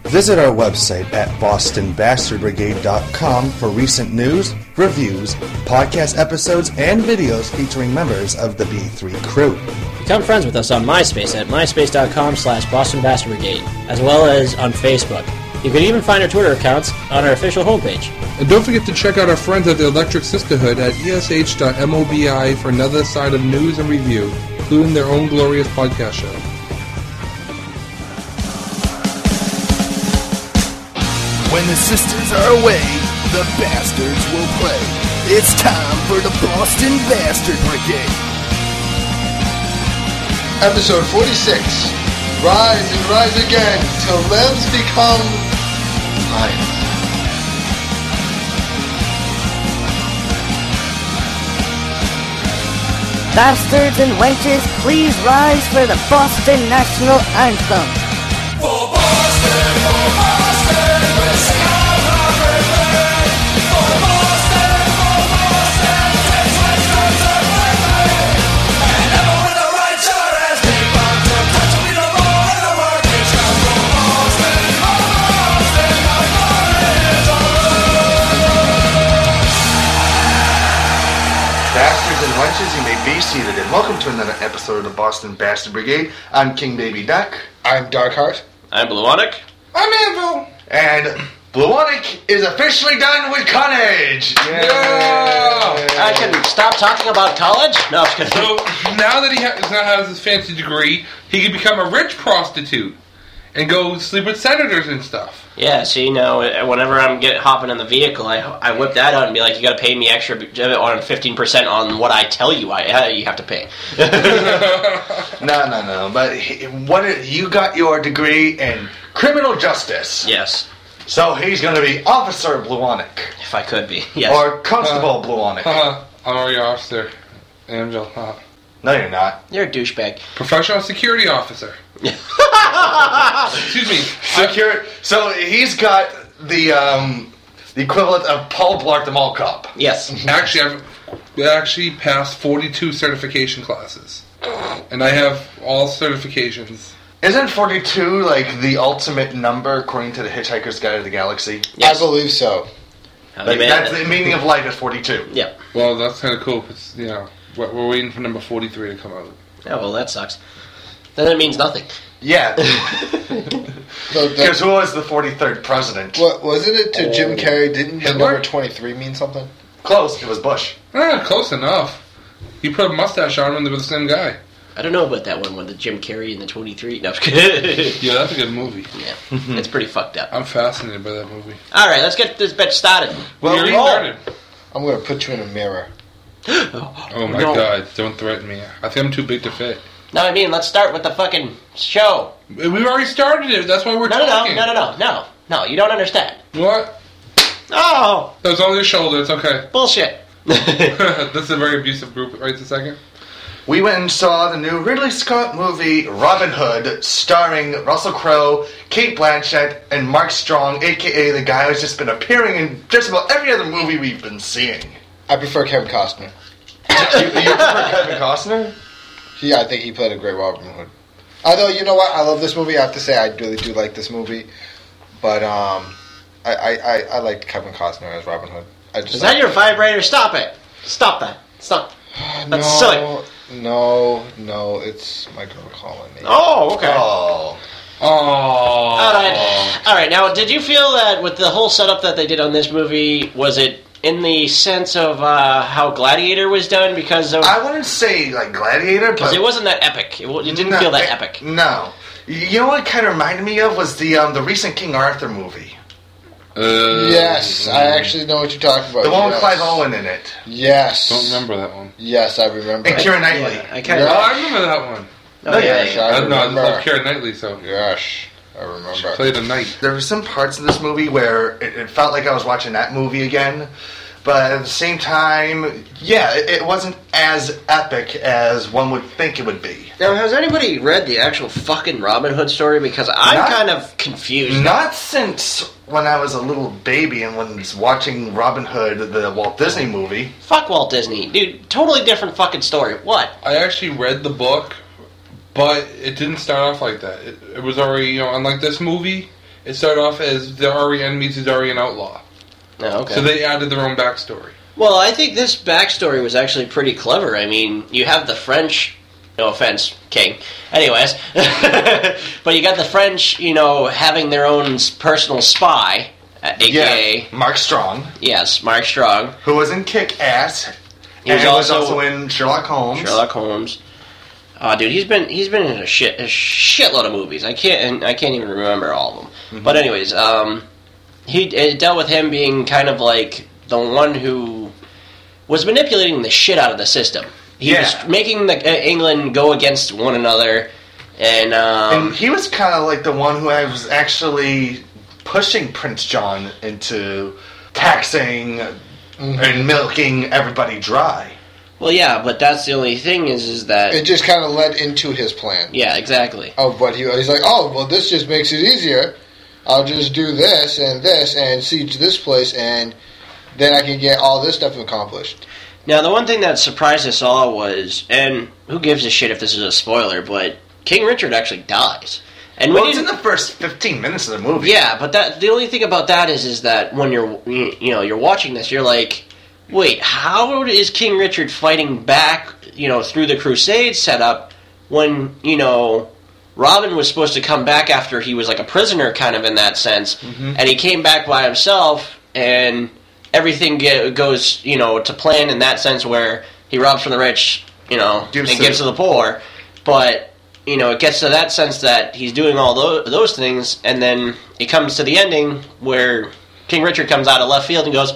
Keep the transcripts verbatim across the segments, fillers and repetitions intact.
Visit our website at boston bastard brigade dot com for recent news, reviews, podcast episodes, and videos featuring members of the B three crew. Become friends with us on MySpace at myspace dot com slash Boston Bastard Brigade, as well as on Facebook. You can even find our Twitter accounts on our official homepage. And don't forget to check out our friends at the Electric Sisterhood at E S H dot mobi for another side of news and review, including their own glorious podcast show. When the sisters are away, the bastards will play. It's time for the Boston Bastard Brigade. Episode forty-six. Rise and rise again till limbs become lions. Bastards and wenches, please rise for the Boston National Anthem. For Boston, for Boston, we'll sing out our brave. For Boston, for Boston, takes Western to play. And never with the right shot as we bound to touch will be no more in the working shop. For Boston, for Boston, my glory is all. Bastards and wenches, you may be seated, and welcome to another episode of the Boston Bastard Brigade. I'm King Baby Duck. I'm Darkheart. I'm Bluonic. I'm Anvil. And Bluonic is officially done with college! Yeah! I can stop talking about college? No, I'm just kidding. So now that he ha- now has his fancy degree, he can become a rich prostitute and go sleep with senators and stuff. Yeah, see, now, whenever I'm get, hopping in the vehicle, I, I whip that out and be like, you gotta pay me extra on fifteen percent on what I tell you I uh, you have to pay. No, no, no, but he, what, you got your degree in criminal justice. Yes. So he's going to be Officer Bluonic. If I could be, yes. Or Constable uh, Bluonic. Uh, I'm already officer. Angel. Uh, no, you're not. You're a douchebag. Professional security officer. Excuse me. Secure. So he's got the um, the equivalent of Paul Blart the Mall Cop. Yes. Actually, I've actually passed forty-two certification classes. And I have all certifications. Isn't forty-two like the ultimate number according to the Hitchhiker's Guide to the Galaxy? I Yes. believe so. Like, that's the meaning of life is forty-two. Yep. Well, that's kind of cool because, you know, we're we're waiting for number forty-three to come out. Oh, well, that sucks. Then it means nothing. Yeah. So Because who was the forty-third president? what wasn't it to Jim Carrey? Didn't the Hitler? number twenty-three mean something? Close. It was Bush. Ah, close enough. You put a mustache on him and they were the same guy. I don't know about that one with the Jim Carrey and the twenty-three. No, I'm just kidding. Yeah, that's a good movie. Yeah, it's pretty fucked up. I'm fascinated by that movie. All right, let's get this bitch started. Well, you already started. I'm going to put you in a mirror. Oh my No. god, don't threaten me. I think I'm too big to fit. No, I mean, let's start with the fucking show. We've already started it, that's why we're No, no, no, talking. no, no, no, no. No, you don't understand. What? Oh, That was on your shoulder, it's okay. bullshit. This is a very abusive group right this second. We went and saw the new Ridley Scott movie Robin Hood, starring Russell Crowe, Kate Blanchett, and Mark Strong, a k a the guy who's just been appearing in just about every other movie we've been seeing. I prefer Kevin Costner. you, you prefer Kevin Costner? Yeah, I think he played a great Robin Hood. Although, you know what? I love this movie. I have to say, I really do like this movie. But, um, I, I, I, I like Kevin Costner as Robin Hood. I just Is that your vibrator? Stop it. Stop that. Stop. no, That's silly. No, no, it's my girl calling me. Oh, okay. Oh. Oh. All right. All right. Now, did you feel that with the whole setup that they did on this movie, was it in the sense of uh, how Gladiator was done? Because of, I wouldn't say like Gladiator, because but it wasn't that epic. It, it didn't no, feel that it- epic. No. You know what it kind of reminded me of was the um, the recent King Arthur movie. Uh, Yes, I actually know what you're talking about. The one with yes. Clive Owen in it. Yes. Don't remember that one. Yes, I remember. And Keira Knightley. Yeah, I kind Oh, of. I remember that one. Oh, yeah, Yes, yeah. I I, no, I just remember. love Keira Knightley, so. Yes, I remember. Played a knight. There were some parts of this movie where it, it felt like I was watching that movie again, but at the same time, yeah, it, it wasn't as epic as one would think it would be. Now, has anybody read the actual fucking Robin Hood story? Because I'm Not- kind of confused. Not since when I was a little baby and was watching Robin Hood, the Walt Disney movie. Fuck Walt Disney. Dude, totally different fucking story. What? I actually read the book, but it didn't start off like that. It, it was already, you know, unlike this movie, it started off as the Aryan meets his Aryan outlaw. Oh, okay. So they added their own backstory. Well, I think this backstory was actually pretty clever. I mean, you have the French, no offense, King. Anyways, but you got the French, you know, having their own personal spy, uh, A K A Yeah, Mark Strong, yes, Mark Strong, who was in Kick-Ass, He was and also- was also in Sherlock Holmes. Sherlock Holmes. Oh, dude, he's been he's been in a shit a shitload of movies. I can't and I can't even remember all of them. Mm-hmm. But anyways, um, he it dealt with him being kind of like the one who was manipulating the shit out of the system. He Yeah. was making the, uh, England go against one another, and um, And he was kind of like the one who was actually pushing Prince John into taxing and milking everybody dry. well, yeah, but that's the only thing is is that It just kind of led into his plan yeah, exactly. of what he he's like. Oh, well, this just makes it easier. I'll just do this and this and siege this place, and then I can get all this stuff accomplished. Now, the one thing that surprised us all was, and who gives a shit if this is a spoiler, but King Richard actually dies. And we Well, it's in didn't- the first fifteen minutes of the movie. yeah, but that the only thing about that is, is that when you're, you you know, you're watching this, you're like, wait, how is King Richard fighting back, you know, through the Crusade setup when, you know, Robin was supposed to come back after he was like a prisoner, kind of in that sense, and he came back by himself, and everything get, goes, you know, to plan in that sense where he robs from the rich, you know, Gives and to- gives to the poor, but you know, it gets to that sense that he's doing all those, those things, and then it comes to the ending where King Richard comes out of left field and goes,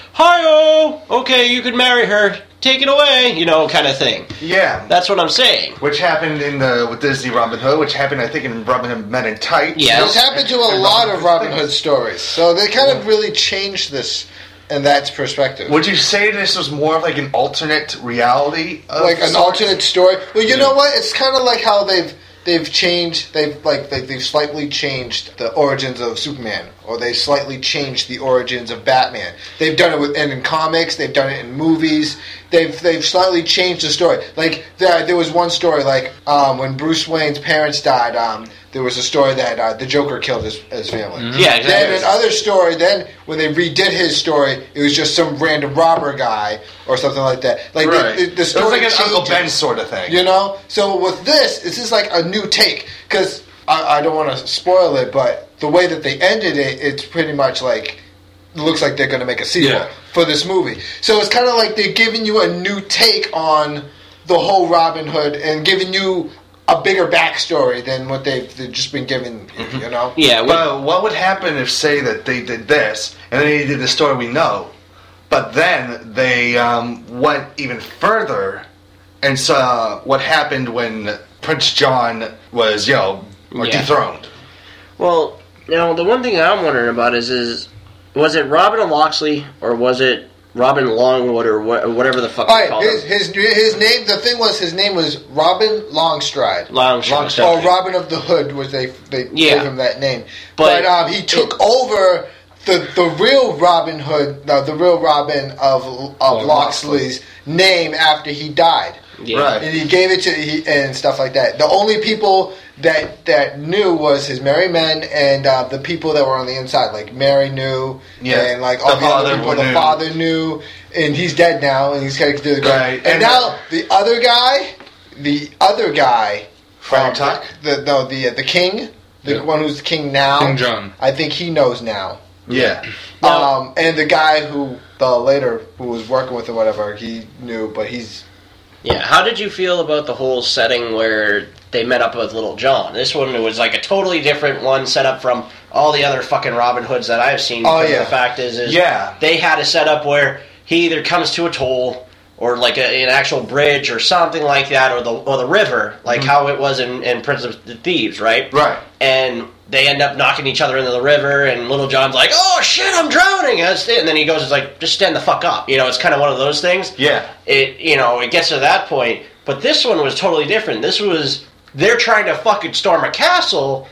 "Hi-oh, okay, you can marry her, take it away," you know, kind of thing. Yeah. That's what I'm saying. Which happened in the with Disney Robin Hood, which happened, I think, in Robin Hood Men in Tights. Yeah. This happened to a And lot of Robin things. Hood stories, so they kind of really changed this in that perspective. Would you say this was more of like an alternate reality? Of Like an sorts? alternate story. Well, you know what? It's kind of like how they've they've changed. They've like they, they've slightly changed the origins of Superman, or they slightly changed the origins of Batman. They've done it with and in comics. They've done it in movies. They've they've slightly changed the story. Like there, there was one story like um, when Bruce Wayne's parents died. Um, there was a story that uh, the Joker killed his, his family. Yeah, exactly. Then another story. Then when they redid his story, it was just some random robber guy or something like that. Like Right. the, the, the it story was like an Uncle changes. Ben sort of thing. You know? So with this, this is like a new take. Because I, I don't want to spoil it, but the way that they ended it, it's pretty much like, it looks like they're going to make a sequel Yeah. for this movie. So it's kind of like they're giving you a new take on the whole Robin Hood and giving you a bigger backstory than what they've, they've just been given, you know? Yeah, we, But what would happen if, say, that they did this, and then they did the story we know, but then they um, went even further and saw what happened when Prince John was, you know, or Yeah. dethroned. well, now the one thing that I'm wondering about is, is was it Robin of Locksley or was it Robin Longwood or wha- whatever the fuck All they right, call his, him? his his name. The thing was, his name was Robin Longstride. Longstride. Or Robin of the Hood, was they they Yeah. gave him that name. But- But, um, he took over the the real Robin Hood, no, the real Robin of of Locksley's name after he died. Yeah. Right. And he gave it to he, and stuff like that. The only people that that knew was his merry men and uh, the people that were on the inside, like Mary knew, Yeah. and like all The the, other father people. The knew. father knew, and he's dead now, and he's going to do the Right. And, And now the other guy, the other guy, Friar um, Tuck? the no the the king, the Yeah. one who's the king now, King John. I think he knows now. Yeah. Um, and the guy who the later who was working with him, whatever, he knew, but he's Yeah, how did you feel about the whole setting where they met up with Little John? This one was like a totally different one set up from all the other fucking Robin Hoods that I've seen. Oh, because yeah. The fact is, is Yeah. they had a setup where he either comes to a toll or like a, an actual bridge or something like that, or the or the river, like how it was in, in Prince of the Thieves, right? Right. And they end up knocking each other into the river, and Little John's like, "Oh shit, I'm drowning!" And then he goes, "It's like, just stand the fuck up." You know, it's kind of one of those things. Yeah. It you know it gets to that point, but this one was totally different. This was they're trying to fucking storm a castle,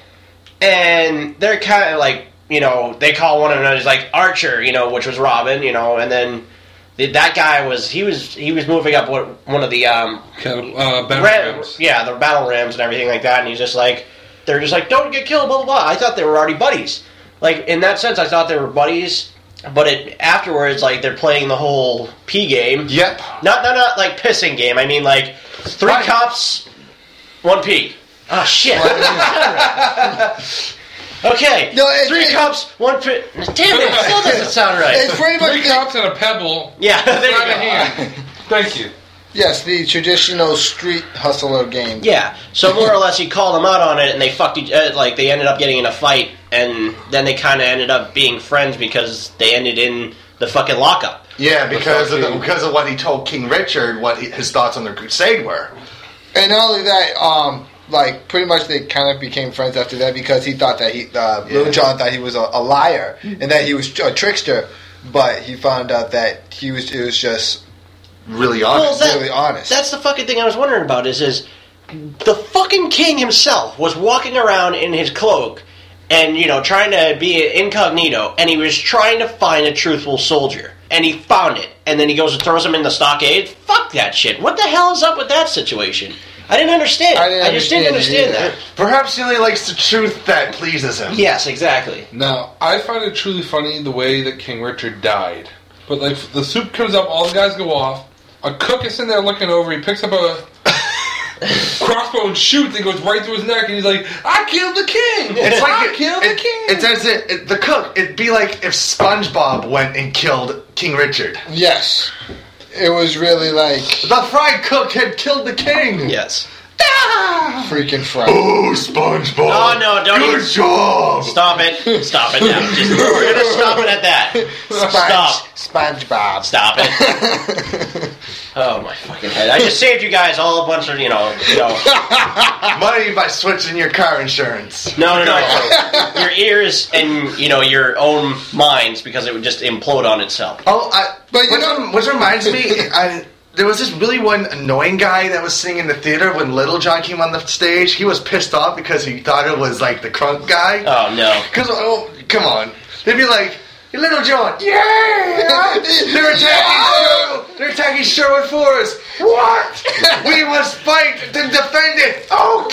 and they're kind of like, you know, they call one of them like Archer, you know, which was Robin, you know, and then the, that guy was he was he was moving up what, one of the um Cattle- uh, battle Ram- rams. yeah the battle rams and everything like that, and he's just like they're just like, don't get killed, blah blah blah. I thought they were already buddies. like in that sense, I thought they were buddies. But it afterwards, like they're playing the whole pee game. Yep. Not not not like pissing game. I mean like three Right. cups, one pee. Oh shit. Okay. No, it- three it- cups, one pee. Damn it! It still doesn't sound right. It's pretty much Three the- cups and a pebble. Yeah. There you Not a go. hand. Thank you. yes, the traditional street hustler game. Yeah, so more or less he called them out on it, and they fucked each uh, like they ended up getting in a fight, and then they kind of ended up being friends because they ended in the fucking lockup. Yeah, because of the, fucking- because of what he told King Richard, what he, his thoughts on the crusade were. And not only that, um, like pretty much they kind of became friends after that because he thought that he, uh, Little Yeah. John thought he was a, a liar and that he was a trickster, but he found out that he was it was just Really honest. Well, that- really honest. That's the fucking thing I was wondering about. Is is the fucking king himself was walking around in his cloak, and you know trying to be incognito, and he was trying to find a truthful soldier, and he found it, and then he goes and throws him in the stockade. Fuck that shit. What the hell is up with that situation? I didn't understand. I didn't just didn't understand understand it that. Perhaps he only likes the truth that pleases him. Yes, exactly. Now, I find it truly funny the way that King Richard died. But, like, the soup comes up, all the guys go off. A cook is sitting there looking over. He picks up a crossbow and shoots. And goes right through his neck. And he's like, I killed the king! It's like I it- killed it- the king! It's as it, it the cook. It'd be like if SpongeBob went and killed King Richard. yes, it was really like The fried cook had killed the king. Yes. freaking friend. Oh, SpongeBob! Oh, no, don't Good even- job. Stop it. Stop it now. Just, we're gonna stop it at that. Stop. SpongeBob. Stop it. Oh my fucking head! I just saved you guys all a bunch of you know, you know. Money by switching your car insurance. No, no, no. Your ears and you know your own minds because it would just implode on itself. Oh, I, But you which, know- rem- which reminds me, I, there was this really one annoying guy that was singing in the theater when Little John came on the stage. He was pissed off because he thought it was like the crunk guy. Oh no! Because, oh, come on. They'd be like, "Hey, Little John, yeah! They're attacking Sherwood, they're attacking Sherwood Forest. What? We must fight to defend it.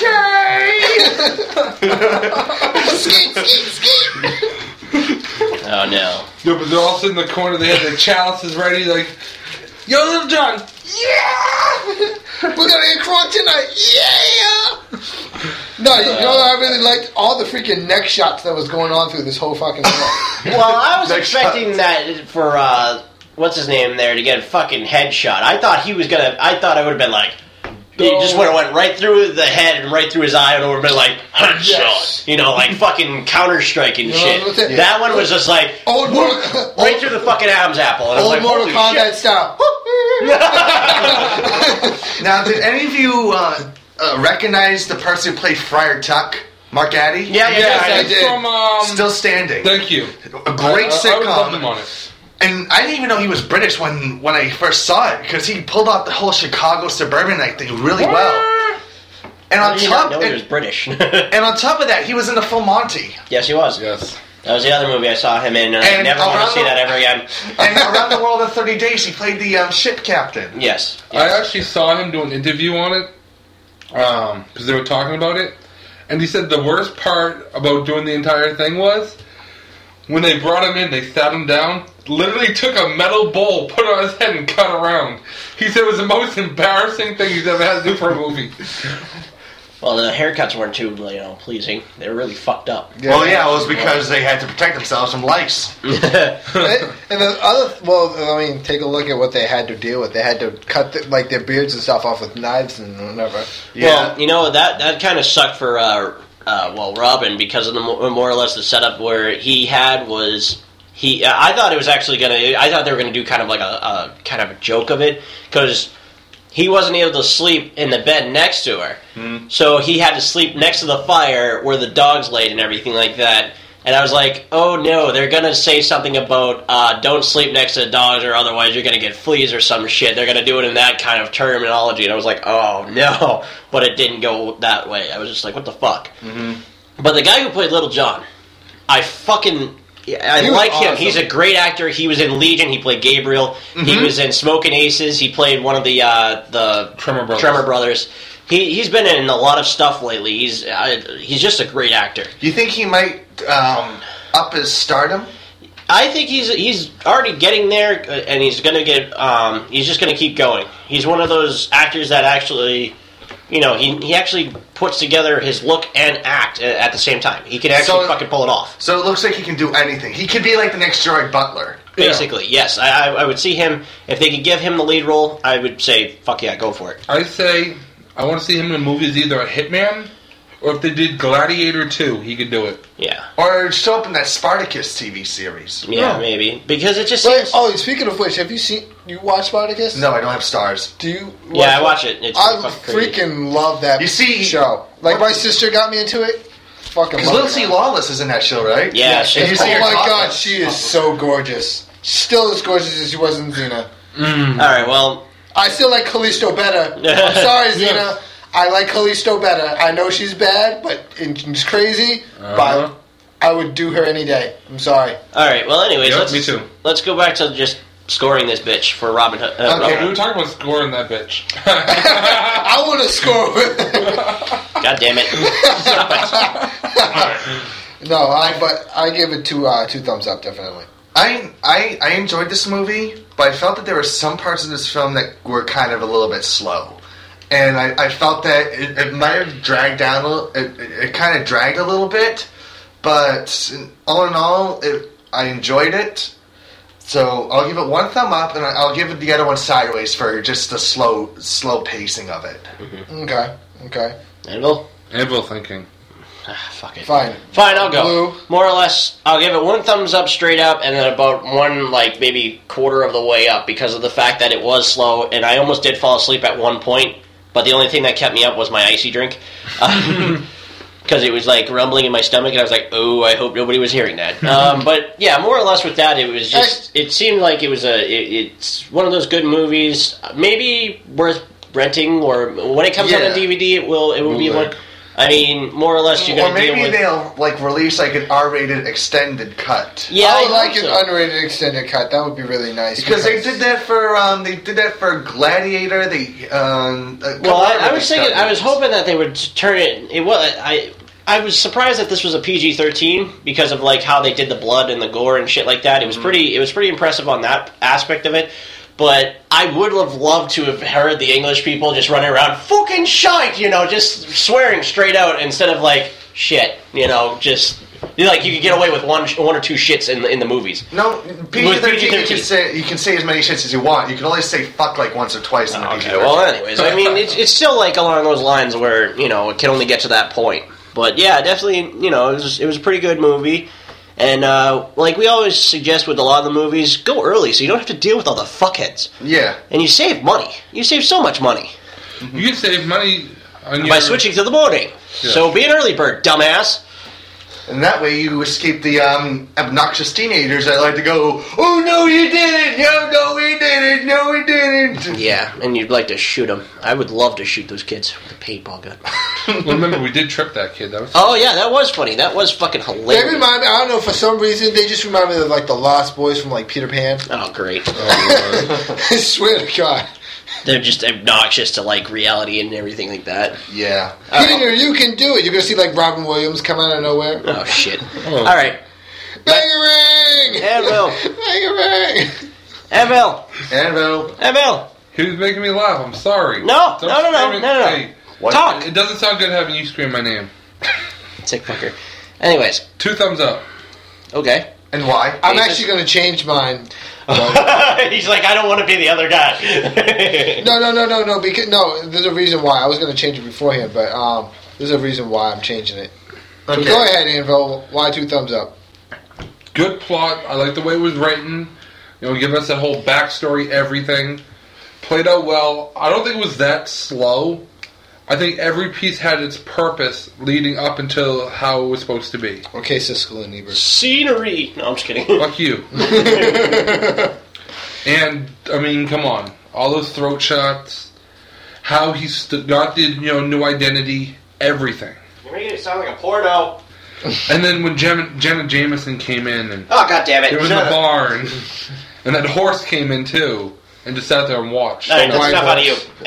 Okay! Skeet, skeet, skeet. Oh no! Yeah, but they're all sitting in the corner. They had their chalices ready. Like, yo, Little John, Yeah! We're gonna get crunk tonight! Yeah! No, you know what I really liked? All the freaking neck shots that was going on through this whole fucking thing. Well, I was Next expecting shot. that for uh, what's his name there to get a fucking headshot. I thought he was gonna. I thought I would have been like. He just would have went right through the head and right through his eye and would have been like, headshot. Yes. You know, like fucking counter-striking You know, shit. that's it. That one was just like, Old Mortal, right through the fucking Adam's apple. And I was old like, Mortal holy Kombat shit. style. Now, did any of you uh, uh, recognize the person who played Friar Tuck? Mark Addy? Yeah, yeah, yes, yeah. I it's did. from, um... Still standing. Thank you. A great I, I, I would love him sitcom. on it. And I didn't even know he was British when, when I first saw it because he pulled off the whole Chicago suburbanite thing really well. And How on did you not top, know he was and, British? and on top of that, he was in the full Monty. Yes, he was. Yes. That was the other movie I saw him in, and, I And never want around to see the- that ever again. And Around the World in thirty days, he played the um, ship captain. Yes. I yes. actually saw him do an interview on it because they were talking about it, and he said the worst part about doing the entire thing was when they brought him in, they sat him down, literally took a metal bowl, put it on his head, and cut around. He said it was the most embarrassing thing he's ever had to do for a movie. Well, the haircuts weren't too, you know, pleasing. They were really fucked up. Well, yeah, it was because they had to protect themselves from lice. And the other, well, I mean, take a look at what they had to deal with. They had to cut the, like their beards and stuff off with knives and whatever. Yeah. Well, you know that that kind of sucked for uh, uh, well Robin because of the mo- more or less the setup where he had was he. Uh, I thought it was actually gonna. I thought they were gonna do kind of like a, a kind of a joke of it because he wasn't able to sleep in the bed next to her, Hmm. so he had to sleep next to the fire where the dogs laid and everything like that. And I was like, oh no, they're going to say something about uh, don't sleep next to the dogs or otherwise you're going to get fleas or some shit. They're going to do it in that kind of terminology. And I was like, oh no. But it didn't go that way. I was just like, what the fuck? Mm-hmm. But the guy who played Little John, I fucking... I He was like him. awesome. He's a great actor. He was in Legion. He played Gabriel. He was in Smokin' Aces. He played one of the uh, the Tremor Brothers. Tremor Brothers. He he's been in a lot of stuff lately. He's uh, he's just a great actor. Do you think he might um, up his stardom? I think he's he's already getting there, uh, and he's gonna get. Um, he's just gonna keep going. He's one of those actors that actually, you know, he he actually puts together his look and act at, at the same time. He can actually So- fucking pull it off. So it looks like he can do anything. He could be like the next Gerard Butler. Basically, yes. I, I I would see him if they could give him the lead role. I would say, fuck yeah, go for it. I say I want to see him in movies, either a Hitman or if they did Gladiator two, he could do it. Yeah, Or show up in that Spartacus T V series. yeah, maybe because it just Wait, seems. oh, speaking of which, have you seen you watch Spartacus? No, I don't have stars. Do you? Yeah, I watch it. It's I fucking crazy. freaking love that You see- show. Like my sister got me into it. Fucking Because love Lindsay it. Lawless is in that show, right? Yeah, And you she's- see Oh her my top- god, she is so gorgeous. Still as gorgeous as she was in Xena. All right, well, I still like Callisto better. I'm sorry, Xena. I like Callisto better. I know she's bad, but and she's crazy. Uh-huh. But I would do her any day. I'm sorry. all right. Well, anyways, Yep, let's me too. let's go back to just scoring this bitch for Robin Hood. Uh, Okay. We Robin- were talking about scoring that bitch. I want to score with her. God damn it! Stop it. No, I but I give it two uh, two thumbs up definitely. I, I I enjoyed this movie, but I felt that there were some parts of this film that were kind of a little bit slow. And I, I felt that it, it might have dragged down a little, it, it, it kind of dragged a little bit, but all in all, it, I enjoyed it. So I'll give it one thumb up, and I'll give it the other one sideways for just the slow slow pacing of it. Okay, okay, Anvil? Anvil thinking. Ah, fuck it. fine. Fine, I'll go. Blue. More or less, I'll give it one thumbs up straight up, and then about one, like, maybe quarter of the way up because of the fact that it was slow, and I almost did fall asleep at one point, but the only thing that kept me up was my icy drink. Because it was, like, rumbling in my stomach, and I was like, oh, I hope nobody was hearing that. Um, but, yeah, more or less with that, it was just, it seemed like it was a, it, it's one of those good movies, maybe worth renting, or when it comes out Yeah. on D V D, it will, it will be Blu-ray. one. I mean, more or less, you're Or going to deal maybe with... they'll like release like an R-rated extended cut. Yeah, I would I like hope an so. unrated extended cut. That would be really nice. Because they did that for um, they did that for Gladiator. They um, a couple Well, I, other I was thinking, I was studios. hoping that they would turn it. It was I. I was surprised that this was a P G thirteen because of like how they did the blood and the gore and shit like that. It was Mm-hmm. pretty. It was pretty impressive on that aspect of it. But I would have loved to have heard the English people just running around fucking shite, you know, just swearing straight out instead of like shit, you know, just you know, like you could get away with one, one or two shits in the in the movies. No, P G With thirteen. You P G can say you can say as many shits as you want. You can only say fuck like once or twice in the P G Okay, thirteen. well, anyways, I mean, it's it's still like along those lines where you know it can only get to that point. But yeah, definitely, you know, it was it was a pretty good movie, and uh, like we always suggest with a lot of the movies, go early so you don't have to deal with all the fuckheads, Yeah. and you save money. You save so much money You can save money on your... by switching to the morning. Yeah. So be an early bird, dumbass. And that way you escape the um, obnoxious teenagers that like to go, oh no, you didn't! No, no, we didn't! No, we didn't! Yeah, and you'd like to shoot them. I would love to shoot those kids with a paintball gun. Well, remember, we did trip that kid. That was... Oh yeah, that was funny. That was fucking They hilarious. remind me. I don't know. For some reason, they just remind me of like the Lost Boys from like Peter Pan. Oh great. I swear to God. They're just obnoxious to like reality and everything like that. Yeah. Peter, you can do it. You're gonna see like Robin Williams come out of nowhere. Oh shit. Oh. All right. Bangarang! Anvil. Bangarang! Anvil. Anvil. Anvil. He was making me laugh. I'm sorry. No, Don't no, no, no, scream it. no, no, no. Hey, What? Talk. it doesn't sound good having you scream my name. Sick fucker. Anyways, Two thumbs up. okay. And why? I'm Jesus. actually gonna change mine. He's like, I don't want to be the other guy. No, no, no, no, no. Because no, there's a reason why. I was gonna change it beforehand, but um, there's a reason why I'm changing it. So Okay. go ahead, Anvil. Why two thumbs up? Good plot. I like the way it was written. You know, give us that whole backstory, everything. Played out well. I don't think it was that slow. I think every piece had its purpose leading up until how it was supposed to be. Okay, Siskel and Ebert. Scenery. No, I'm just kidding. Fuck you. And, I mean, come on. All those throat shots. How he st- got the, you know, new identity. Everything. You're making it sound like a porno. And then when Jenna, Jenna Jameson came in and Oh god damn it! they were in the bar and, and that horse came in too and just sat there and watched. All right, that's White enough out of you. horse.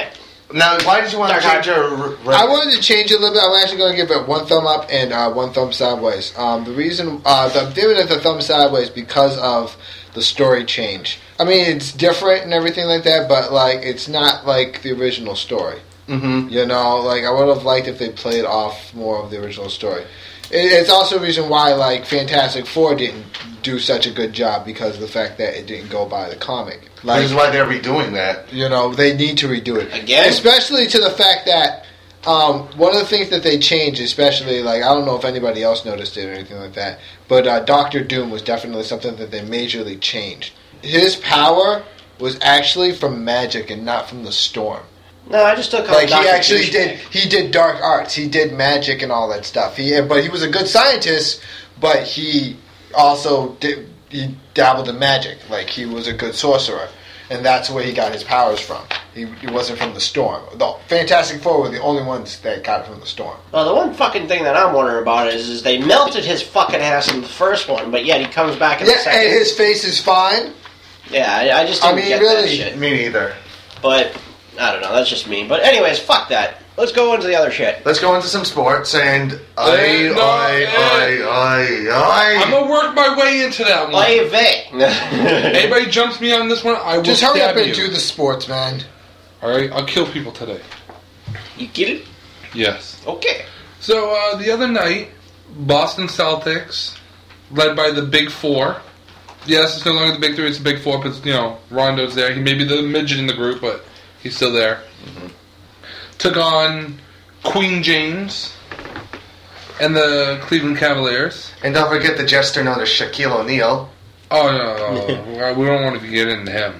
Now, why did you want to Dark change your... r- I wanted to change it a little bit. I'm actually going to give it one thumb up and uh, one thumb sideways. Um, the reason uh, I'm giving it the thumb sideways because of the story change. I mean, it's different and everything like that, but like it's not like the original story. Mm-hmm. You know, like I would have liked if they played off more of the original story. It, it's also a reason why like Fantastic Four didn't do such a good job because of the fact that it didn't go by the comic. Like, This is why they're redoing that. you know, they need to redo it Again? especially to the fact that um, one of the things that they changed, especially like I don't know if anybody else noticed it or anything like that, but uh, Doctor Doom was definitely something that they majorly changed. His power was actually from magic and not from the storm. No, I just took Like he actually did, he did dark arts, he did magic and all that stuff. He, but he was a good scientist, but he also did, he dabbled in magic. Like he was a good sorcerer, and that's where he got his powers from. He, he wasn't from the storm. The Fantastic Four were the only ones that got it from the storm. Well, the one fucking thing that I'm wondering about is, is they melted his fucking ass in the first one, but yet he comes back in Yeah, the second. and his face is fine. Yeah, I, I just I didn't mean, get really. that shit. Me neither. But I don't know. That's just me. But anyways, fuck that. Let's go into the other shit. Let's go into some sports, and I, no, I, eh. I, I, I'm I... gonna work my way into that one. Oy vey. Anybody jumps me on this one, I will Just hurry stab up and you. do the sports, man. All right, I'll kill people today. You get it? Yes. Okay. So uh, the other night, Boston Celtics, led by the Big Four. Yes, it's no longer the Big Three; it's the Big Four. Because you know Rondo's there. He may be the midget in the group, but he's still there. Mm-hmm. Took on Queen James and the Cleveland Cavaliers. And don't forget the jester known as Shaquille O'Neal. Oh no, no. we don't want to get into him.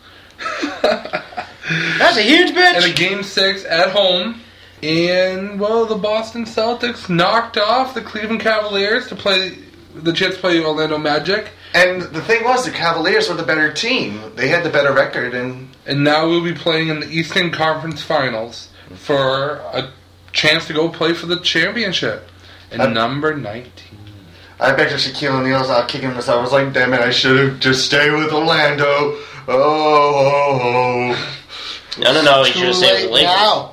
That's a huge bitch. And a game six at home. And, well, the Boston Celtics knocked off the Cleveland Cavaliers to play, the Jets play Orlando Magic. And the thing was, the Cavaliers were the better team. They had the better record, and And now we'll be playing in the Eastern Conference Finals for a chance to go play for the championship. And Uh, number nineteen. I bet you Shaquille O'Neal's out kicking himself. I was like, damn it, I should have just stayed with Orlando. Oh, oh, oh. No, no, no. He Too should have stayed with the late Lakers. now.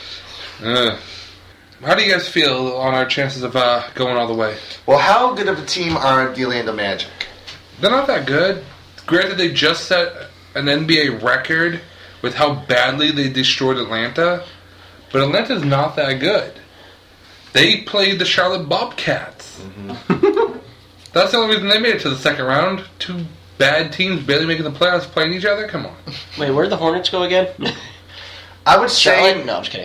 Uh, how do you guys feel on our chances of uh, going all the way? Well, how good of a team are the Orlando Magic? They're not that good. Granted, they just set an N B A record with how badly they destroyed Atlanta, but Atlanta's not that good. They played the Charlotte Bobcats. Mm-hmm. That's the only reason they made it to the second round. Two bad teams barely making the playoffs playing each other? Come on. Wait, where'd the Hornets go again? I would say, Charlotte? No, I'm just kidding.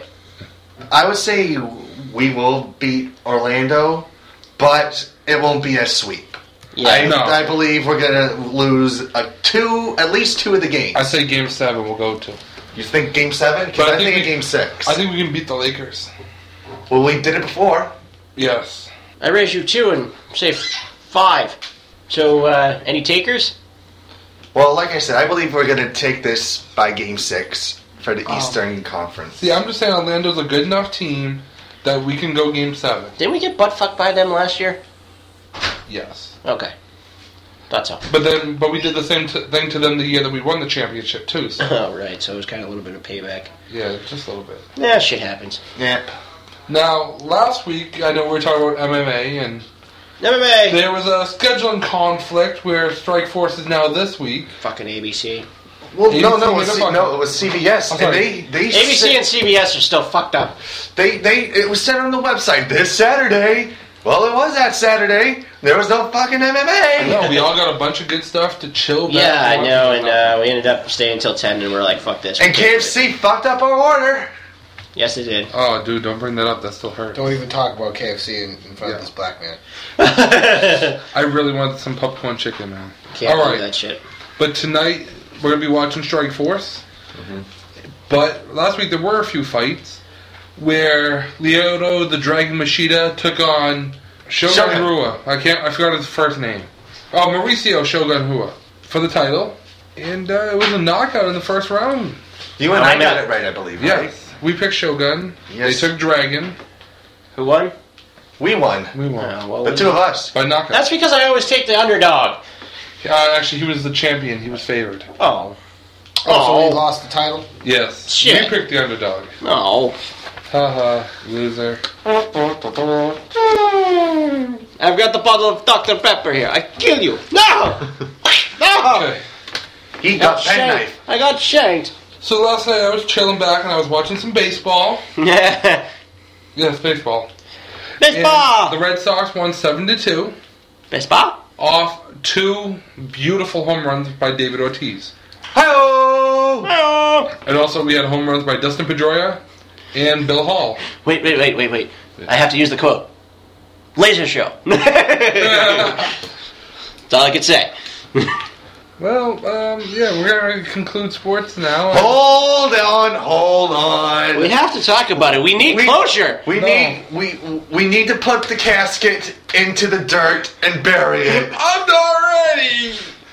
I would say we will beat Orlando, but it won't be a sweep. Yeah. I, No. I believe we're gonna lose a two, at least two of the games. I say game seven we'll go to. You think Game Seven? 'Cause But I I, think think, we- Game Six. I think we can beat the Lakers. Well, we did it before. Yes. I raise you two and say f- five. So, uh, any takers? Well, like I said, I believe we're gonna take this by Game Six for the Eastern Conference. See, I'm just saying Orlando's a good enough team that we can go game seven. Didn't we get butt fucked by them last year? Yes. Okay. Thought so. But then, but we did the same t- thing to them the year that we won the championship too. So Oh, right. So it was kind of a little bit of payback. yeah, just a little bit. Yeah, shit happens. Yep. Now, last week I know we were talking about M M A, and M M A! there was a scheduling conflict where Strike Force is now this week. Fucking A B C. Well, A B C no, no, it was, made C- up on no, it. it was C B S, I'm and sorry. they they A B C said- and C B S are still fucked up. They, they, it was said on the website this Saturday. Well, it was that Saturday. There was no fucking M M A. No, we all got a bunch of good stuff to chill back. Yeah, I watch know, and and uh, we ended up staying until ten, and we're like, fuck this. And K F C fucked up our order. Yes, they did. Oh, dude, don't bring that up. That still hurts. Don't even talk about K F C in, in front Yeah. of this black man. I really wanted some popcorn chicken, man. Can't all do right, that shit. but tonight we're gonna be watching Strike Force. But last week there were a few fights where Lyoto the Dragon Machida took on Shogun Shogun. Rua. I can't. I forgot his first name. Oh, Mauricio Shogun Rua for the title, and uh, it was a knockout in the first round. You and Oh, I I got know. it right, I believe. Right? Yes, we picked Shogun. Yes. They took Dragon. Who won? We won. We won Oh, well, The two of us. by knockout. That's because I always take the underdog. uh, actually, he was the champion. He was favored. Oh. Oh, so Oh. he lost the title? Yes. Shit. You picked the underdog. No. Haha, loser. I've got the bottle of Doctor Pepper here. I kill you. No! No! Okay. He got penknife. I got shanked. So last night I was chilling back and I was watching some baseball. Yeah. Yes, baseball. Baseball! And the Red Sox won seven to two Baseball? off two beautiful home runs by David Ortiz. Hello. Oh. And also we had home runs by Dustin Pedroia and Bill Hall. Wait, wait, wait, wait, wait. I have to use the quote. Laser show. That's all I could say. Well, um, yeah, we're going to conclude sports now. Hold on, hold on. We have to talk about it. We need We- closure. We No. need we we need to put the casket into the dirt and bury it. I'm not ready!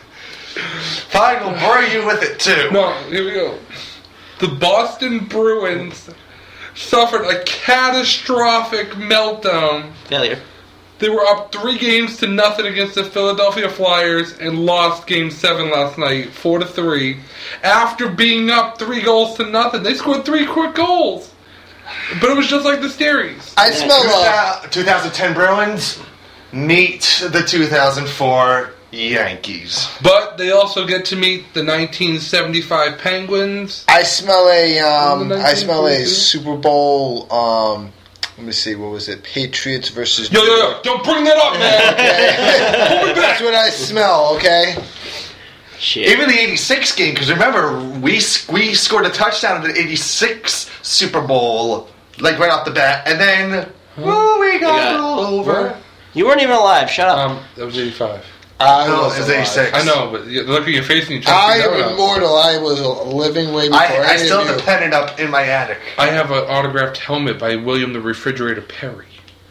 Fine, we'll bury you with it too. No, here we go. The Boston Bruins suffered a catastrophic meltdown. Failure. They were up three games to nothing against the Philadelphia Flyers and lost Game Seven last night, four to three. After being up three goals to nothing, they scored three quick goals. But it was just like the series. I smell uh, twenty ten Bruins meet the two thousand four Yankees. But they also get to meet the nineteen seventy-five Penguins. I smell a um, The I smell a nineteen forty-two? Super Bowl. Um, let me see, what was it? Patriots versus. Yo, yo, yo! Don't bring that up, man. Pull me back. That's what I smell. Okay. Shit. Even the eighty-six game, because remember, we we scored a touchdown in the eighty-six Super Bowl, like right off the bat, and then, oh, we got Yeah. rolled over. You weren't even alive. Shut up. Um, that was eighty-five. I No, was it was alive. eighty-six. I know, but you- look at your face and you try to I figure am that out. immortal. I was living way before I, I any still of have you. the pennant up in my attic. I have an autographed helmet by William the Refrigerator Perry.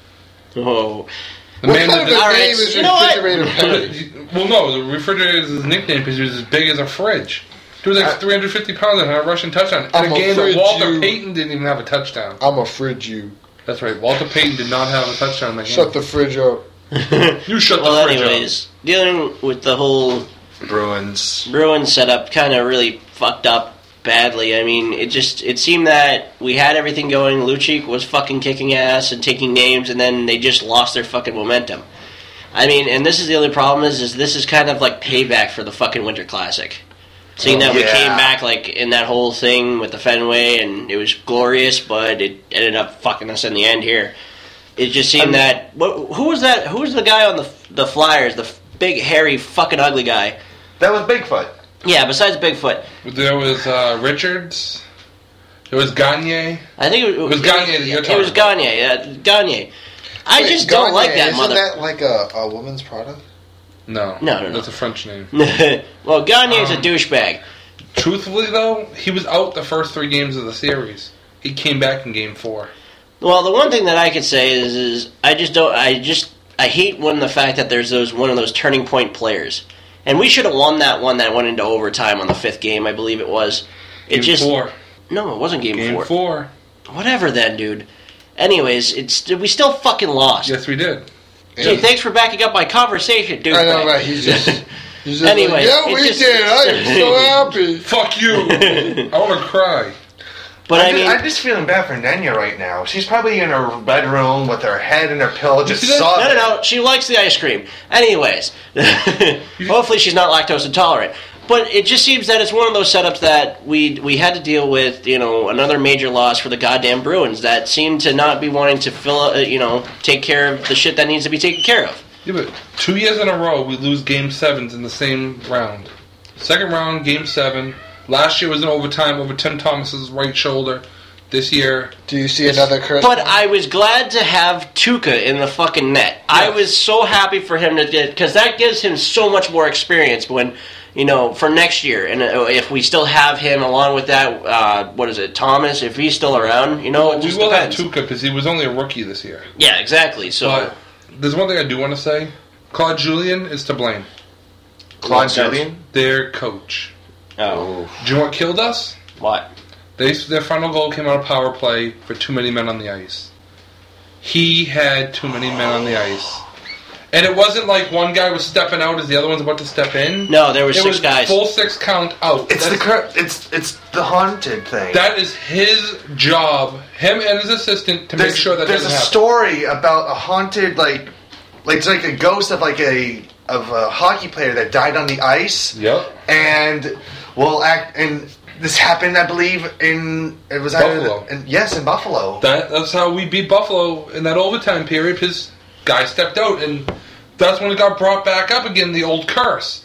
Oh. The What man kind of that a All right, name is you know what? Refrigerator Perry? well, no, the refrigerator is his nickname because he was as big as a fridge. He was like three hundred fifty pounds and had a rushing touchdown. In I'm a a game that fridge, Walter you. Payton didn't even have a touchdown. I'm a fridge you. That's right, Walter Payton did not have a touchdown in that Shut game. the fridge up. You shut Well, the fridge anyways, dealing with the whole Bruins. Bruins setup kind of really fucked up badly. I mean, it just it seemed that we had everything going. Lucic was fucking kicking ass and taking names, and then they just lost their fucking momentum. I mean, and this is the only problem is, is this is kind of like payback for the fucking Winter Classic. Seeing Oh, that we yeah. came back like in that whole thing with the Fenway, and it was glorious, but it ended up fucking us in the end here. It just seemed that what, who was that? Who was the guy on the the Flyers? The big, hairy, fucking ugly guy. That was Bigfoot. Yeah, besides Bigfoot, up. There was uh, Richards. There was Gagne. I think it, was Gagne that you're It was talking Gagne. Yeah, Gagne. I Wait, just don't Garnier, like that isn't mother. that like a, a woman's product? No, No, no, no. That's a French name. Well, Gagne's Um, a douchebag. Truthfully, though, he was out the first three games of the series. He came back in Game Four. Well, the one thing that I could say is, is I just don't. I just I hate when the fact that there's those one of those turning point players, and we should have won that one that went into overtime on the fifth game, I believe it was. It Game just Four. no, it wasn't game, Game four. four. Whatever, then, dude. Anyways, it's we still fucking lost. Yes, we did. Gee, thanks for backing up my conversation, dude. I know, right? He's just. He's just Anyway, like, yeah, it we just- did. I am so happy. Fuck you! I want to cry. But I'm, I just, mean, I'm just feeling bad for Nenya right now. She's probably in her bedroom with her head in her pillow, just see that? sobbing. no, no, no. She likes the ice cream. Anyways, hopefully she's not lactose intolerant. But it just seems that it's one of those setups that we we had to deal with. You know, another major loss for the goddamn Bruins that seem to not be wanting to fill, uh, you know, take care of the shit that needs to be taken care of. Yeah, but two years in a row, we lose Game Sevens in the same round. Second round, Game Seven. Last year was in overtime over Tim Thomas's right shoulder. This year, Do you see another curse? But I was glad to have Tuca in the fucking net. I Yes. was so happy for him to get, because that gives him so much more experience when, you know, for next year. And uh, if we still have him along with that, uh, what is it, Thomas, if he's still around, you know, it we just will depends. have Tuca because he was only a rookie this year. Yeah, exactly. So, But there's one thing I do want to say. Claude Julien is to blame. Claude Makes Julien? Their coach. oh, Do you know what killed us? what? They, their final goal came out of power play for too many men on the ice. He had too many men on the ice. And it wasn't like one guy was stepping out as the other one's about to step in. No, there were it six was guys. Full six count out. It's That's, the cur- it's it's the haunted thing. that is his job. Him and his assistant to there's, make sure that there's a doesn't happen. story about a haunted like like it's like a ghost of like a of a hockey player that died on the ice. Yep. And will act and this happened, I believe, in it was Buffalo. Either, in, yes, in Buffalo. That that's how we beat Buffalo in that overtime period. His guy stepped out, and that's when it got brought back up again. The old curse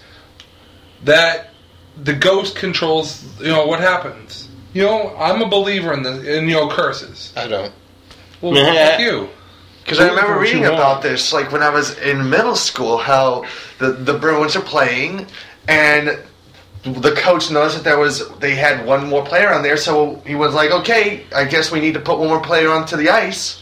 that the ghost controls. You know what happens. You know, I'm a believer in the in you know curses. I don't. Well, fuck you. Because I Do remember what you reading want. about this, like when I was in middle school, how the the Bruins are playing, and the coach noticed that there was they had one more player on there, so he was like, "Okay, I guess we need to put one more player onto the ice."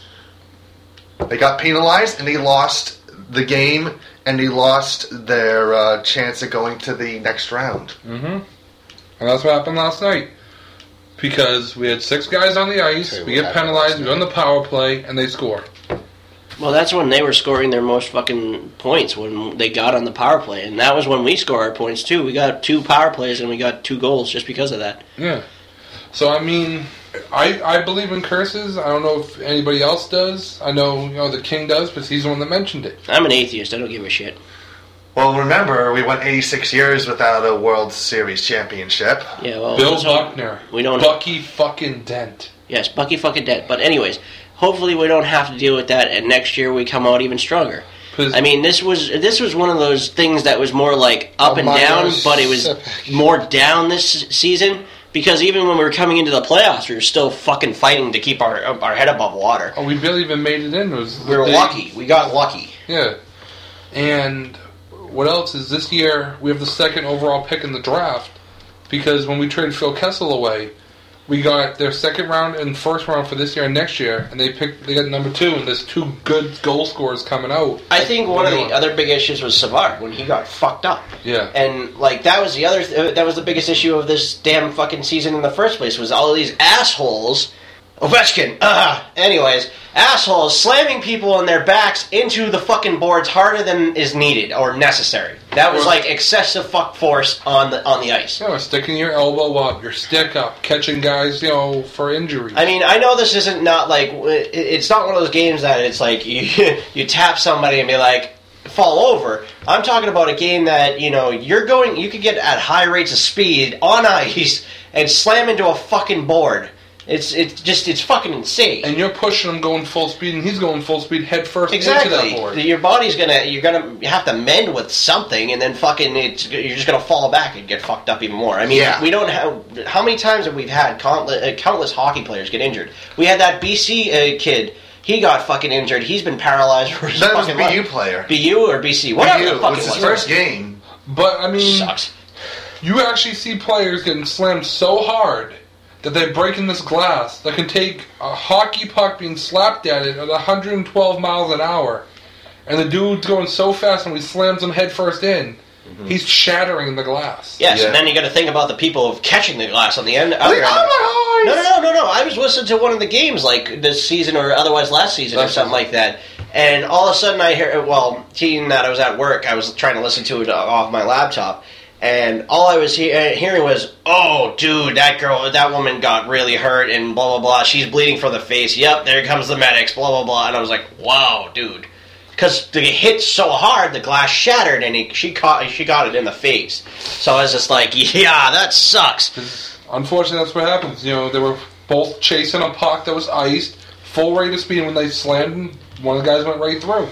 They got penalized, and they lost the game, and they lost their uh, chance of going to the next round. Mm-hmm. And that's what happened last night. Because we had six guys on the ice, Okay, we what get happened penalized, last we go on the power play, and they score. Well, that's when they were scoring their most fucking points, when they got on the power play. And that was when we scored our points, too. We got two power plays and we got two goals just because of that. Yeah. So, I mean, I I believe in curses. I don't know if anybody else does. I know, you know, the King does, because he's the one that mentioned it. I'm an atheist. I don't give a shit. Well, remember, we went eighty-six years without a World Series championship. Yeah, well, Bill let's hope Buckner. we don't- Bucky fucking Dent. Yes, Bucky fucking dead. But anyways, hopefully we don't have to deal with that, and next year we come out even stronger. 'Cause- I mean, this was this was one of those things that was more like up A and minor down, but it was setback. more down this season. Because even when we were coming into the playoffs, we were still fucking fighting to keep our our head above water. Oh, we barely even made it in. It was We were they- lucky. We got lucky. Yeah. And what else is this year? We have the second overall pick in the draft because when we traded Phil Kessel away, we got their second round and first round for this year and next year, and they picked they got number two, and there's two good goal scorers coming out. I think one of the What do you other big issues was Savard when he got fucked up. Yeah. And like that was the other th- that was the biggest issue of this damn fucking season in the first place was all of these assholes. Ovechkin. Uh, anyways, assholes slamming people on their backs into the fucking boards harder than is needed or necessary. That was Well- like excessive fuck force on the on the ice. You know, sticking your elbow up, your stick up, catching guys, you know, for injury. I mean, I know this isn't not like it- it's not one of those games that it's like you you tap somebody and be like fall over. I'm talking about a game that you know you're going you could get at high rates of speed on ice and slam into a fucking board. It's it's just it's fucking insane. and you're pushing him going full speed, and he's going full speed head first into that Exactly. board. Your body's gonna you're gonna you have to mend with something, and then fucking it's you're just gonna fall back and get fucked up even more. I mean, Yeah. we don't have how many times have we had countless, uh, countless hockey players get injured? We had that B C uh, kid. He got fucking injured. He's been paralyzed for his That was fucking B U life. player. B U or B C, whatever B U, the fuck it was it his was. first game. But, I mean, Sucks. you actually see players getting slammed so hard that they break in this glass that can take a hockey puck being slapped at it at one hundred twelve miles an hour, and the dude's going so fast and he slams him head first in, he's shattering the glass. Yes, Yeah. and then you got to think about the people of catching the glass on the end. Like, Other end. oh my No, eyes! no, no, no, no. I was listening to one of the games like this season or otherwise last season or Last something like that. And all of a sudden I hear, well, seeing that I was at work, I was trying to listen to it off my laptop. And all I was he- uh, hearing was, oh, dude, that girl, that woman got really hurt and blah, blah, blah. She's bleeding from the face. Yep, there comes the medics, blah, blah, blah. And I was like, wow, dude. Because the hit so hard, the glass shattered, and he, she caught she got it in the face. So I was just like, yeah, that sucks. Unfortunately, that's what happens. You know, they were both chasing a puck that was iced, full rate of speed, and when they slammed, one of the guys went right through.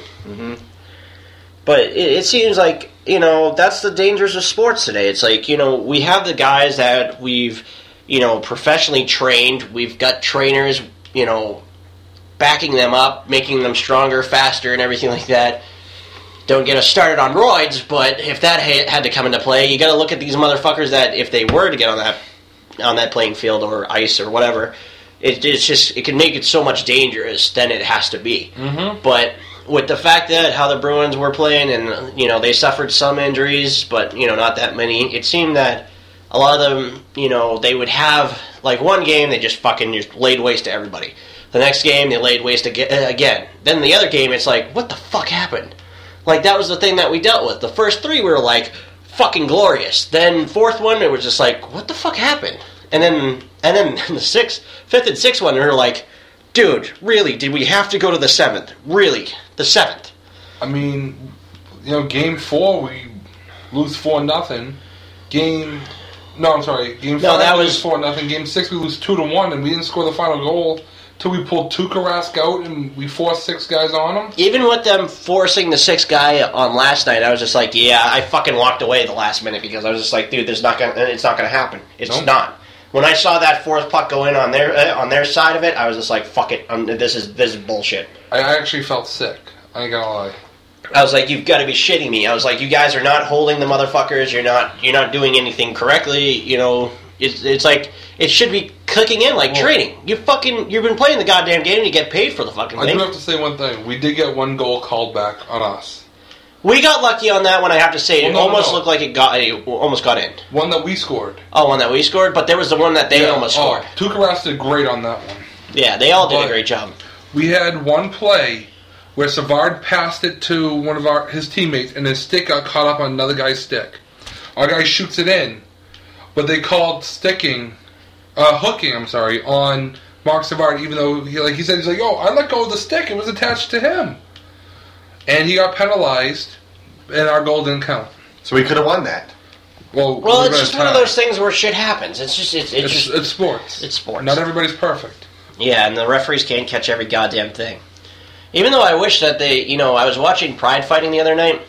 But it, it seems like, you know, that's the dangers of sports today. It's like, you know, we have the guys that we've, you know, professionally trained. We've got trainers, you know, backing them up, making them stronger, faster, and everything like that. Don't get us started on roids, but if that ha- had to come into play, you got to look at these motherfuckers that if they were to get on that on that playing field or ice or whatever, it, it's just it can make it so much dangerous than it has to be. Mm-hmm. But with the fact that how the Bruins were playing and you know they suffered some injuries, but you know not that many, it seemed that a lot of them, you know, they would have like one game they just fucking just laid waste to everybody. The next game they laid waste ag- again. Then the other game it's like what the fuck happened? Like, that was the thing that we dealt with. The first three we were like, fucking glorious. Then fourth one, it was just like, what the fuck happened? And then and then the sixth, fifth and sixth one, we were like, dude, really, did we have to go to the seventh? Really? The seventh? I mean, you know, game four, we lose four nothing. Game... No, I'm sorry. Game No, five, that we was- lose four nothing. Game six, we lose two to one, and we didn't score the final goal till we pulled Tuukka Rask out, and we forced six guys on him. Even with them forcing the sixth guy on last night, I was just like, yeah, I fucking walked away the last minute because I was just like, dude, there's not gonna, it's not gonna happen. It's Nope. not. When I saw that fourth puck go in on their uh, on their side of it, I was just like, fuck it, um, this is this is bullshit. I I actually felt sick. I ain't gonna lie. I was like, you've got to be shitting me. I was like, you guys are not holding the motherfuckers. You're not you're not doing anything correctly. You know, it's it's like it should be clicking in like Well- trading. You fucking you've been playing the goddamn game. You get paid for the fucking I thing. do have to say one thing. We did get one goal called back on us. We got lucky on that one. I have to say, it Well, no, almost no. looked like it got it almost got in. One that we scored. Oh, one that we scored, but there was the one that they Yeah, almost oh, scored. Tuukka Rask did great on that one. Yeah, they all did But- a great job. We had one play where Savard passed it to one of our his teammates, and his stick got caught up on another guy's stick. Our guy shoots it in, but they called sticking, uh, hooking. I'm sorry, on Mark Savard, even though he like he said he's like, "Yo, I let go of the stick; it was attached to him," and he got penalized, and our goal didn't count. So we could have won that. Well, Well, we're it's gonna just one of tie. those things where shit happens. It's just it's, it's, It's, just it's sports. it's sports. Not everybody's perfect. Yeah, and the referees can't catch every goddamn thing. Even though I wish that they, you know, I was watching Pride fighting the other night,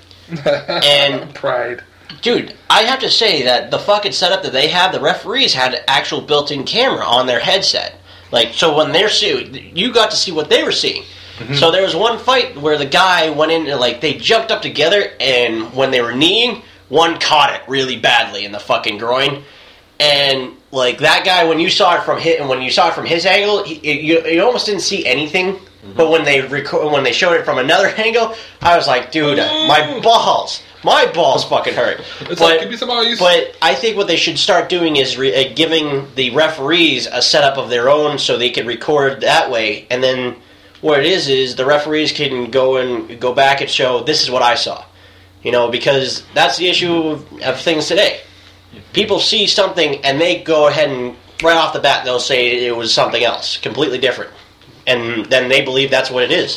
and Pride. dude, I have to say that the fucking setup that they have, the referees had an actual built-in camera on their headset. Like, so when they're seeing, you got to see what they were seeing. Mm-hmm. So there was one fight where the guy went in, and, like, they jumped up together, and when they were kneeing, one caught it really badly in the fucking groin. And, like, that guy, when you saw it from his, and when you saw it from his angle, he, you, you almost didn't see anything. Mm-hmm. But when they reco- when they showed it from another angle, I was like, dude, my balls, my balls fucking hurt. It's but, like, give me some ice. But I think what they should start doing is re- uh, giving the referees a setup of their own so they can record that way. And then what it is is the referees can go and go back and show, this is what I saw. You know, because that's the issue of, of things today. People see something and they go ahead and right off the bat they'll say it was something else, completely different. And then they believe that's what it is.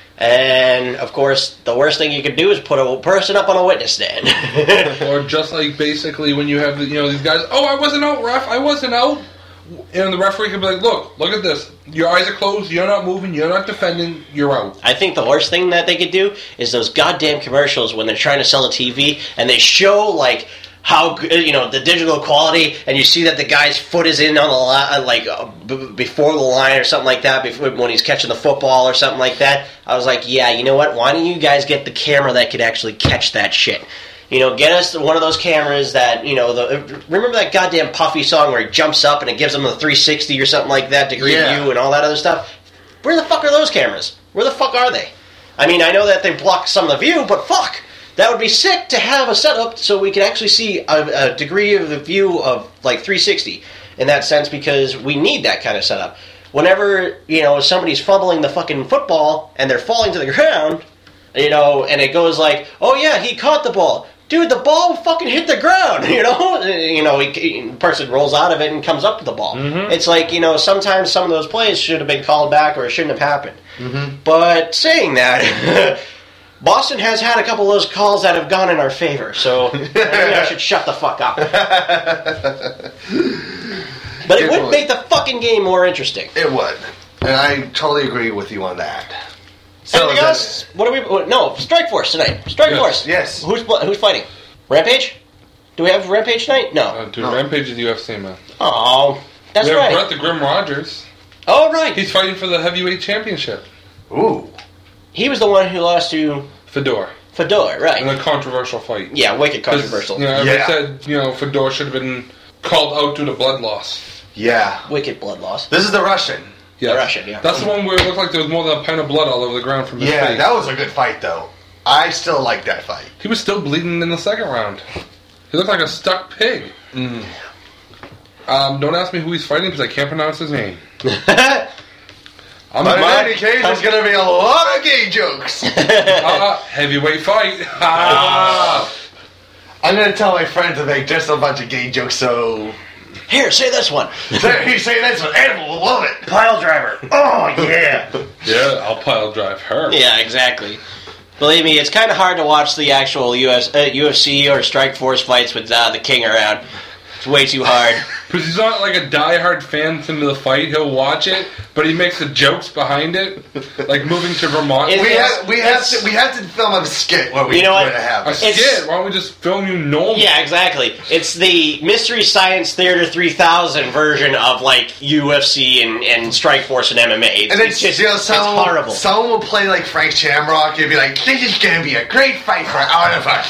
And, of course, the worst thing you could do is put a person up on a witness stand. Or just like basically when you have the, you know, these guys, oh, I wasn't out, ref, I wasn't out. And the referee can be like, look, look at this. Your eyes are closed, you're not moving, you're not defending, you're out. I think the worst thing that they could do is those goddamn commercials when they're trying to sell a T V and they show, like, how good, you know, the digital quality, and you see that the guy's foot is in on the line, like, uh, b- before the line or something like that, before, when he's catching the football or something like that. I was like, yeah, you know what? Why don't you guys get the camera that could actually catch that shit? You know, get us one of those cameras that, you know, the remember that goddamn Puffy song where he jumps up and it gives him a three sixty or something like that, degree Yeah. view and all that other stuff? Where the fuck are those cameras? Where the fuck are they? I mean, I know that they block some of the view, but fuck! That would be sick to have a setup so we could actually see a, a degree of the view of, like, three sixty in that sense, because we need that kind of setup. Whenever, you know, somebody's fumbling the fucking football and they're falling to the ground, you know, and it goes like, oh yeah, he caught the ball. Dude, the ball fucking hit the ground, you know? You know, he, he, the person rolls out of it and comes up with the ball. Mm-hmm. It's like, you know, sometimes some of those plays should have been called back or it shouldn't have happened. Mm-hmm. But saying that, Boston has had a couple of those calls that have gone in our favor, so maybe I should shut the fuck up. But it Good would point. make the fucking game more interesting. It would. And I totally agree with you on that. So Anything is that- else? What are we? what- No, Strike Force tonight. Strike Yes. Force. Yes. Who's pl- who's fighting? Rampage? Do we have Rampage tonight? No. Uh, dude, No. Rampage is U F C, man. Oh, that's we have right. Brett the Grim Rogers. Oh, right. He's fighting for the heavyweight championship. Ooh. He was the one who lost to Fedor. Fedor, In right? a controversial fight. Yeah, wicked 'Cause, controversial. You know, everybody Yeah. said, you know, Fedor should have been called out due to blood loss. Yeah. Wicked blood loss. This is the Russian. Yes. Russian, yeah. That's the one where it looked like there was more than a pint of blood all over the ground from his Yeah, face. that was a good fight, though. I still like that fight. He was still bleeding in the second round. He looked like a stuck pig. Mm. Um, don't ask me who he's fighting because I can't pronounce his name. I'm But in my- any case, there's going to be a lot of gay jokes. Ah, heavyweight fight. Ah. I'm going to tell my friends to make just a bunch of gay jokes, so... Here, say this one. There, you say that's what Ed will love it. Pile driver. Oh, yeah. Yeah, I'll pile drive her. Yeah, exactly. Believe me, it's kind of hard to watch the actual U S, uh, U F C or Strike Force fights with uh, the King around. It's way too hard. Because he's not like a diehard fan into the fight. He'll watch it, but he makes the jokes behind it, like moving to Vermont. It- We It's- have, we have to we have to film a skit where we You know what? where to have a it. skit. Why don't we just film you normal? Yeah, exactly. It's the Mystery Science Theater three thousand version of, like, U F C and, and Strike Force and M M A. It's, And then it's just you know, it's someone, horrible. someone will play like Frank Shamrock and be like, "This is gonna be a great fight for Oliver."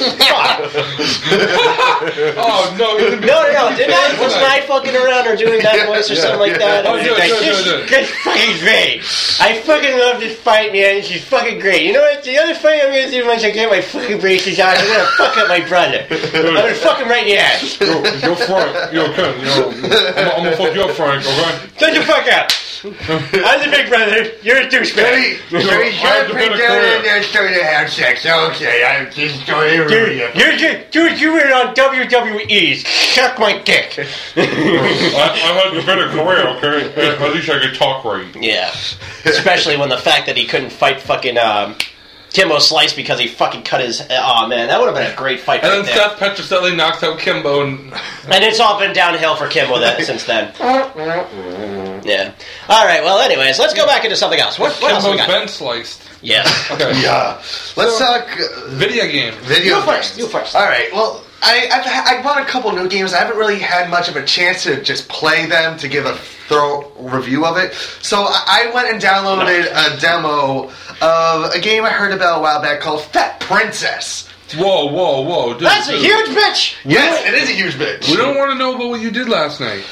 Oh no! he didn't- No, no, no. Didn't I, wasn't I fucking around or doing that voice or Yeah, something like yeah. that? Oh, I was do it, like, do it, this do it, do is this is fucking great. I fucking love this fight, man. She's fucking great. You know what? The other fight I'm gonna do once I get my fucking braces on, I'm gonna fuck up my brother. I'm gonna fuck him right in the ass. Yo, yo, Frank. Yo, Ken. Yo, I'm, I'm gonna fuck you up, Frank. Okay. Shut the fuck up. I'm the big brother. You're a douchebag. Maybe, maybe I have jump to put a down career. in there so you have sex. Okay, I'm just going to ruin you. You're just, dude, you were on W W E's. Suck my dick. I, I had a better career, okay? At least I could talk right. Yeah. Especially when the fact that he couldn't fight fucking um, Kimbo Slice because he fucking cut his... Oh, man, that would have been a great fight And right then there. Seth Petroselli knocks out Kimbo, and And it's all been downhill for Kimbo that, since then. Yeah. All right, well, anyways, let's go back into something else. What, what else we Kimbo's got? been sliced. Yes. Okay. Yeah. Let's talk uh, Video game. video You first, games. you first. All right. Well, I I've, ha- I bought a couple new games. I haven't really had much of a chance to just play them to give a thorough review of it. So I I went and downloaded a demo of a game I heard about a while back called Fat Princess. Whoa, whoa, whoa. Dude, That's a dude. huge bitch! Yes, it is a huge bitch. We don't want to know about what you did last night.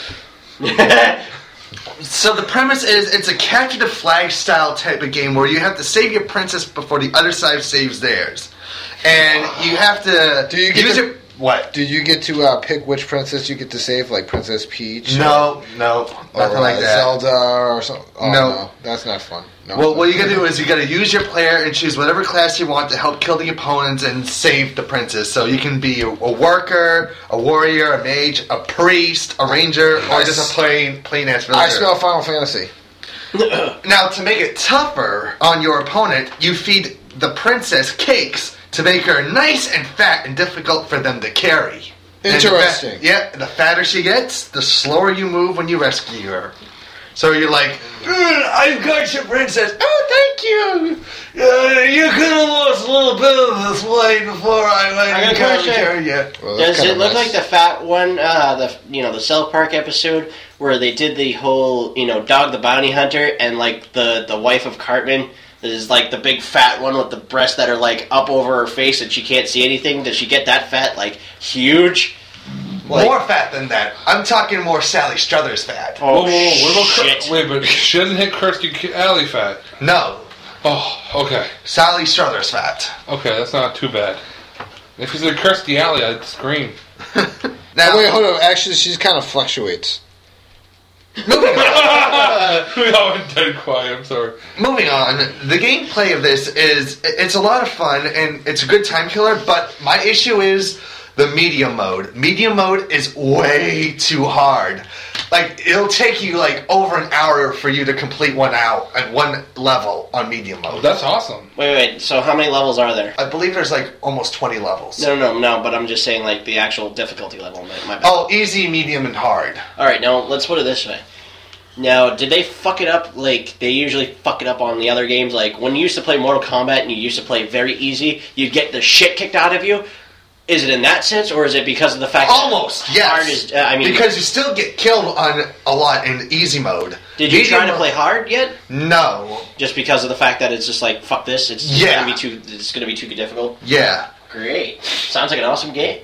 So the premise is it's a capture the flag style type of game where you have to save your princess before the other side saves theirs, and you have to. Do you get use to- your what? Do you get to uh, pick which princess you get to save, like Princess Peach? No, no, or, nothing uh, like that. Zelda or something? Oh, No. no. That's not fun. No. Well, what you gotta do is you gotta use your player and choose whatever class you want to help kill the opponents and save the princess. So you can be a, a worker, a warrior, a mage, a priest, a ranger, or I just s- a plain plain ass villager. I smell Final Fantasy. Now, to make it tougher on your opponent, you feed the princess cakes to make her nice and fat and difficult for them to carry. And the Interesting. fat- yeah, the fatter she gets, the slower you move when you rescue her. So you're like, "Mm, I've got your princess. Oh, thank you. Uh, you could have lost a little bit of this weight before I went I and got a carried question. you. Well, that's Does kinda it look nice. like the fat one, uh, the you know the South Park episode where they did the whole you know Dog the Bounty Hunter and like the the wife of Cartman is like the big fat one with the breasts that are like up over her face and she can't see anything? Does she get that fat like huge? Like- More fat than that. I'm talking more Sally Struthers fat. Oh whoa, whoa, whoa. What about shit! Cur- Wait, but she doesn't hit Kirstie Alley fat. No, Oh, okay. Sally Struthers fat. Okay, that's not too bad. If you said Kirstie Alley, I'd scream. Now, Oh, wait, hold on. Actually, she's kind of fluctuates. moving on. We all went dead quiet, I'm sorry. Moving on, the gameplay of this is it's a lot of fun and it's a good time killer, but my issue is the medium mode. Medium mode is way too hard. Like it'll take you like over an hour for you to complete one out at one level on medium mode. That's awesome. Wait, wait. So how many levels are there? I believe there's like almost twenty levels. No, no, no. But I'm just saying like the actual difficulty level. My, my bad. Oh, easy, medium, and hard. All right, now let's put it this way. Now, did they fuck it up like they usually fuck it up on the other games? Like when you used to play Mortal Kombat and you used to play very easy, you'd get the shit kicked out of you. Is it in that sense, or is it because of the fact Almost, that yes. hard is? Uh, I mean, because you still get killed on a lot in easy mode. did you Medium try to mo- play hard yet? No. Just because of the fact that it's just like fuck this, it's just Yeah. gonna be too, it's gonna be too difficult. Yeah. Great, sounds like an awesome game.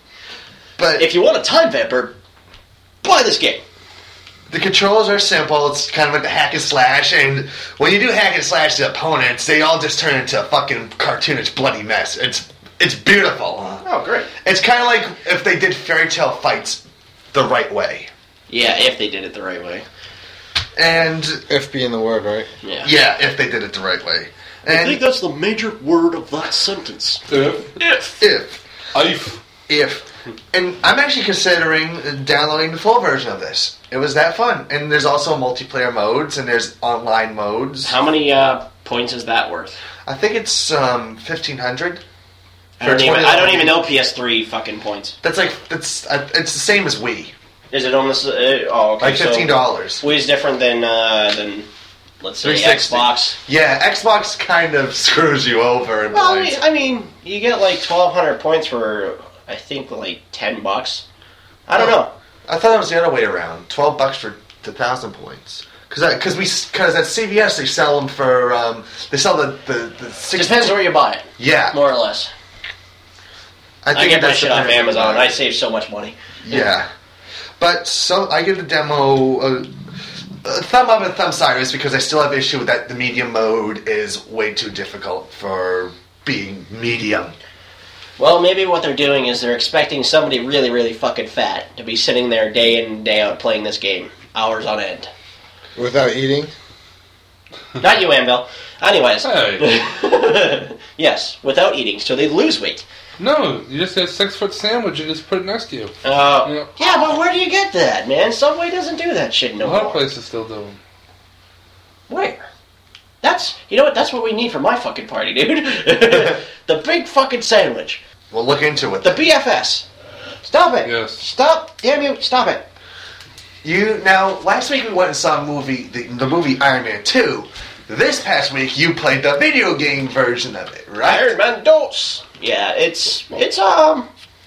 But If you want a time vamper, buy this game. the controls are simple. It's kind of like the hack and slash, and when you do hack and slash the opponents, they all just turn into a fucking cartoonish bloody mess. It's it's beautiful. Oh, great. It's kind of like if they did fairy tale fights the right way. Yeah, if they did it the right way. And If being the word, right? Yeah. yeah, if they did it the right way. I And think that's the major word of that sentence. If. If. if If. if and I'm actually considering downloading the full version of this. It was that fun. And there's also multiplayer modes and there's online modes. How many uh, points is that worth? I think it's um, fifteen hundred. I don't, even, I don't even know P S three fucking points. That's like that's uh, it's the same as Wii. Is it almost? Uh, oh, okay. Like fifteen dollars. So Wii's different than uh, than let's say three sixty. Xbox. Yeah, Xbox kind of screws you over. In Well, I mean, points. I mean, you get like twelve hundred points for I think like ten bucks. I don't know. I thought it was the other way around. Twelve bucks for the thousand points. Because because we because at C V S they sell them for um, they sell the the, the six. Depends where you buy it. Yeah, More or less. I I get my that's shit off dependent Amazon. on- I save so much money. Yeah, but so I give the demo a, a thumb up and thumb sideways because I still have issue with that the medium mode is way too difficult for being medium. Well, maybe what they're doing is they're expecting somebody really, really fucking fat to be sitting there day in and day out playing this game, hours on end. Without eating? Not you, Anvil. Anyways. Hey. Yes, without eating, so they lose weight. No, you just get a six foot sandwich and just put it next to you. Uh, Yeah. yeah, but where do you get that, man? Subway doesn't do that shit no A lot of more. places still do them. Where? That's, you know what, that's what we need for my fucking party, dude. The big fucking sandwich. We'll look into it. The B F S. Stop it. Yes. Stop. Damn you, stop it. You now last week we went and saw a movie, the, the movie Iron Man two. This past week you played the video game version of it, right? Iron Man dos. Yeah, it's it's um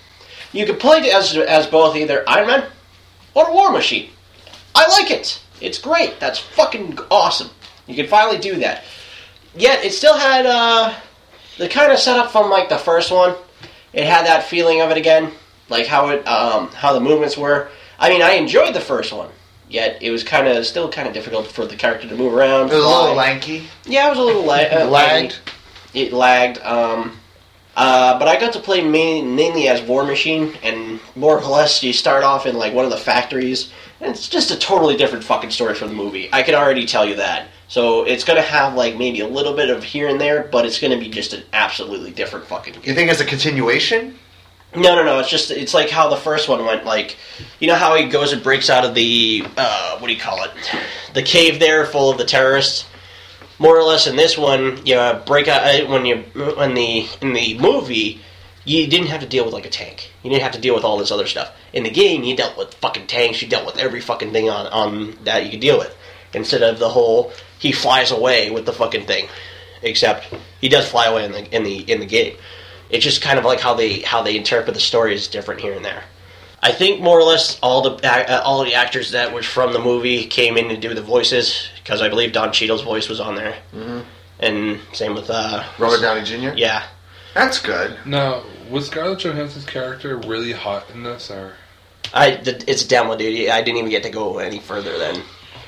you can play it as as both either Iron Man or a War Machine. I like it. It's great. That's fucking awesome. You can finally do that. Yet it still had uh the kind of setup from like the first one. It had that feeling of it again, like how it um how the movements were. I mean, I enjoyed the first one. Yet it was kind of still kind of difficult for the character to move around. It was a fly. little lanky. Yeah, it was a little la- uh, Lagged? It lagged. Um, uh, but I got to play main- mainly as War Machine, and more or less you start off in like one of the factories, and it's just a totally different fucking story from the movie. I can already tell you that. So it's gonna have like maybe a little bit of here and there, but it's gonna be just an absolutely different fucking game. You think it's a continuation? No, no, no. It's just it's like how the first one went. Like, you know how he goes and breaks out of the uh, what do you call it? The cave there, full of the terrorists. More or less, in this one, you break out uh, when you when the in the movie, you didn't have to deal with like a tank. You didn't have to deal with all this other stuff. In the game, you dealt with fucking tanks. You dealt with every fucking thing on on that you could deal with. Instead of the whole he flies away with the fucking thing, except he does fly away in the in the in the game. It's just kind of like how they how they interpret the story is different here and there. I think more or less all the uh, all the actors that were from the movie came in to do the voices because I believe Don Cheadle's voice was on there, mm-hmm. and same with uh, Robert Downey Junior? Yeah, That's good. Now, was Scarlett Johansson's character really hot in this, or? I the, it's a demo, dude. I didn't even get to go any further than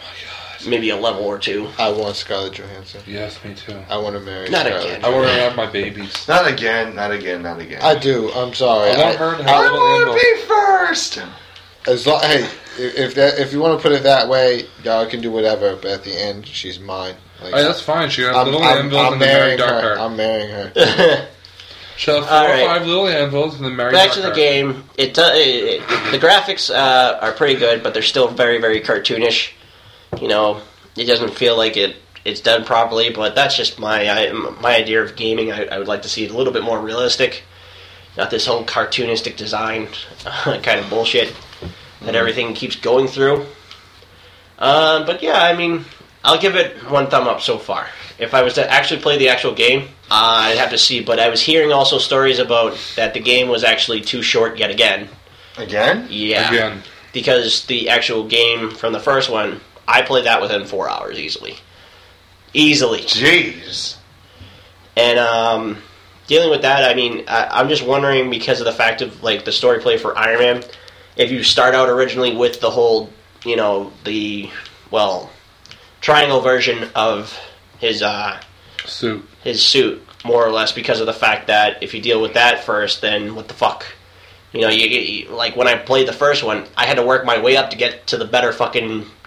maybe a level or two. I want Scarlett Johansson. Yes, me too. I want to marry Not Scarlett. again. I want to have my babies. Not again, not again, not again. I do. I'm sorry. I want her to have I a little want angle. to be first! As long, hey, if if, that, if you want to put it that way, y'all can do whatever. But at the end, she's mine. Like, Oh, that's fine. She got I'm, little I'm, anvils I'm and then marry marrying her. Darkheart. I'm marrying her. She'll have four All or right. five little anvils and then marry Back to the Darkheart. game. It, do, it, it the graphics uh, are pretty good, but they're still very very cartoonish. You know, it doesn't feel like it. It's done properly, but that's just my I, my idea of gaming. I, I would like to see it a little bit more realistic, not this whole cartoonistic design kind of bullshit that everything keeps going through. Uh, but yeah, I mean, I'll give it one thumb up so far. If I was to actually play the actual game, uh, I'd have to see. But I was hearing also stories about that the game was actually too short yet again. Again? Yeah, Again. because the actual game from the first one, I played that within four hours easily. Easily. Jeez. And um, dealing with that, I mean, I, I'm just wondering because of the fact of like the story play for Iron Man, if you start out originally with the whole, you know, the well, triangle version of his uh, Suit. his suit, more or less, because of the fact that if you deal with that first, then what the fuck? You know, you, you like when I played the first one, I had to work my way up to get to the better fucking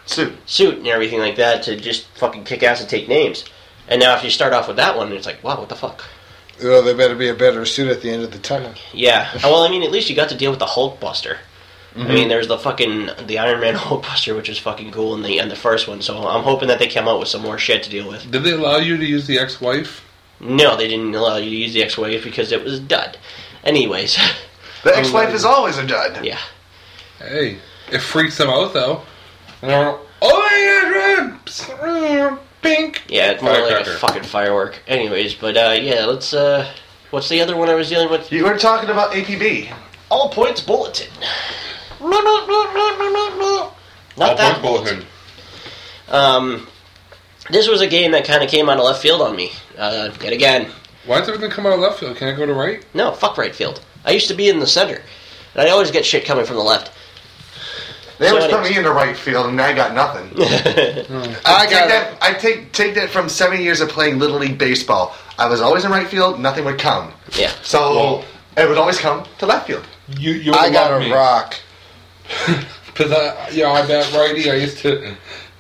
Suit. suit and everything like that to just fucking kick ass and take names. And now if you start off with that one, it's like, wow, what the fuck? Well, there better be a better suit at the end of the tunnel. Yeah. Well, I mean, at least you got to deal with the Hulkbuster. Mm-hmm. I mean, there's the fucking the Iron Man Hulkbuster, which was fucking cool in the in the first one. So I'm hoping that they come out with some more shit to deal with. Did they allow you to use the ex-wife? No, they didn't allow you to use the X-Wave because it was a dud. Anyways. The ex-wife is always a dud. Yeah. Hey, it freaks them out though. And they're all, oh my god, pink. Yeah, it's more like a Firecracker. fucking firework. Anyways, but uh, yeah, let's. Uh, what's the other one I was dealing with? You were talking about A P B. All Points Bulletin. Not All that Points Bulletin. Um, this was a game that kind of came out of left field on me. Uh, yet again, Why does everything come out of left field? Can I go to right? no, fuck right field. I used to be in the center, and I always get shit coming from the left. They So always put anyways. me in the right field, and I got nothing. I take got that. I take take that from seven years of playing Little League baseball. I was always in right field. Nothing would come. Yeah. So Well- it would always come to left field. You, you I got love a me. rock. Because I, yeah, I bet righty. I used to.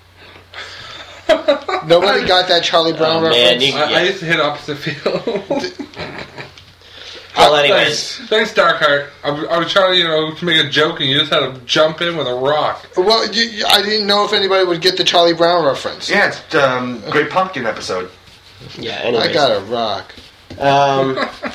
Nobody got that Charlie Brown Oh, man, reference. you- I, Yeah. I used to hit opposite field. Well, anyways, Thanks, thanks Darkheart. I, was- I was trying to, you know, to make a joke, and you just had to jump in with a rock. Well, you, you- I didn't know if anybody would get the Charlie Brown reference. Yeah, it's um, Great Pumpkin episode. yeah. Anyways, I got a rock. Um,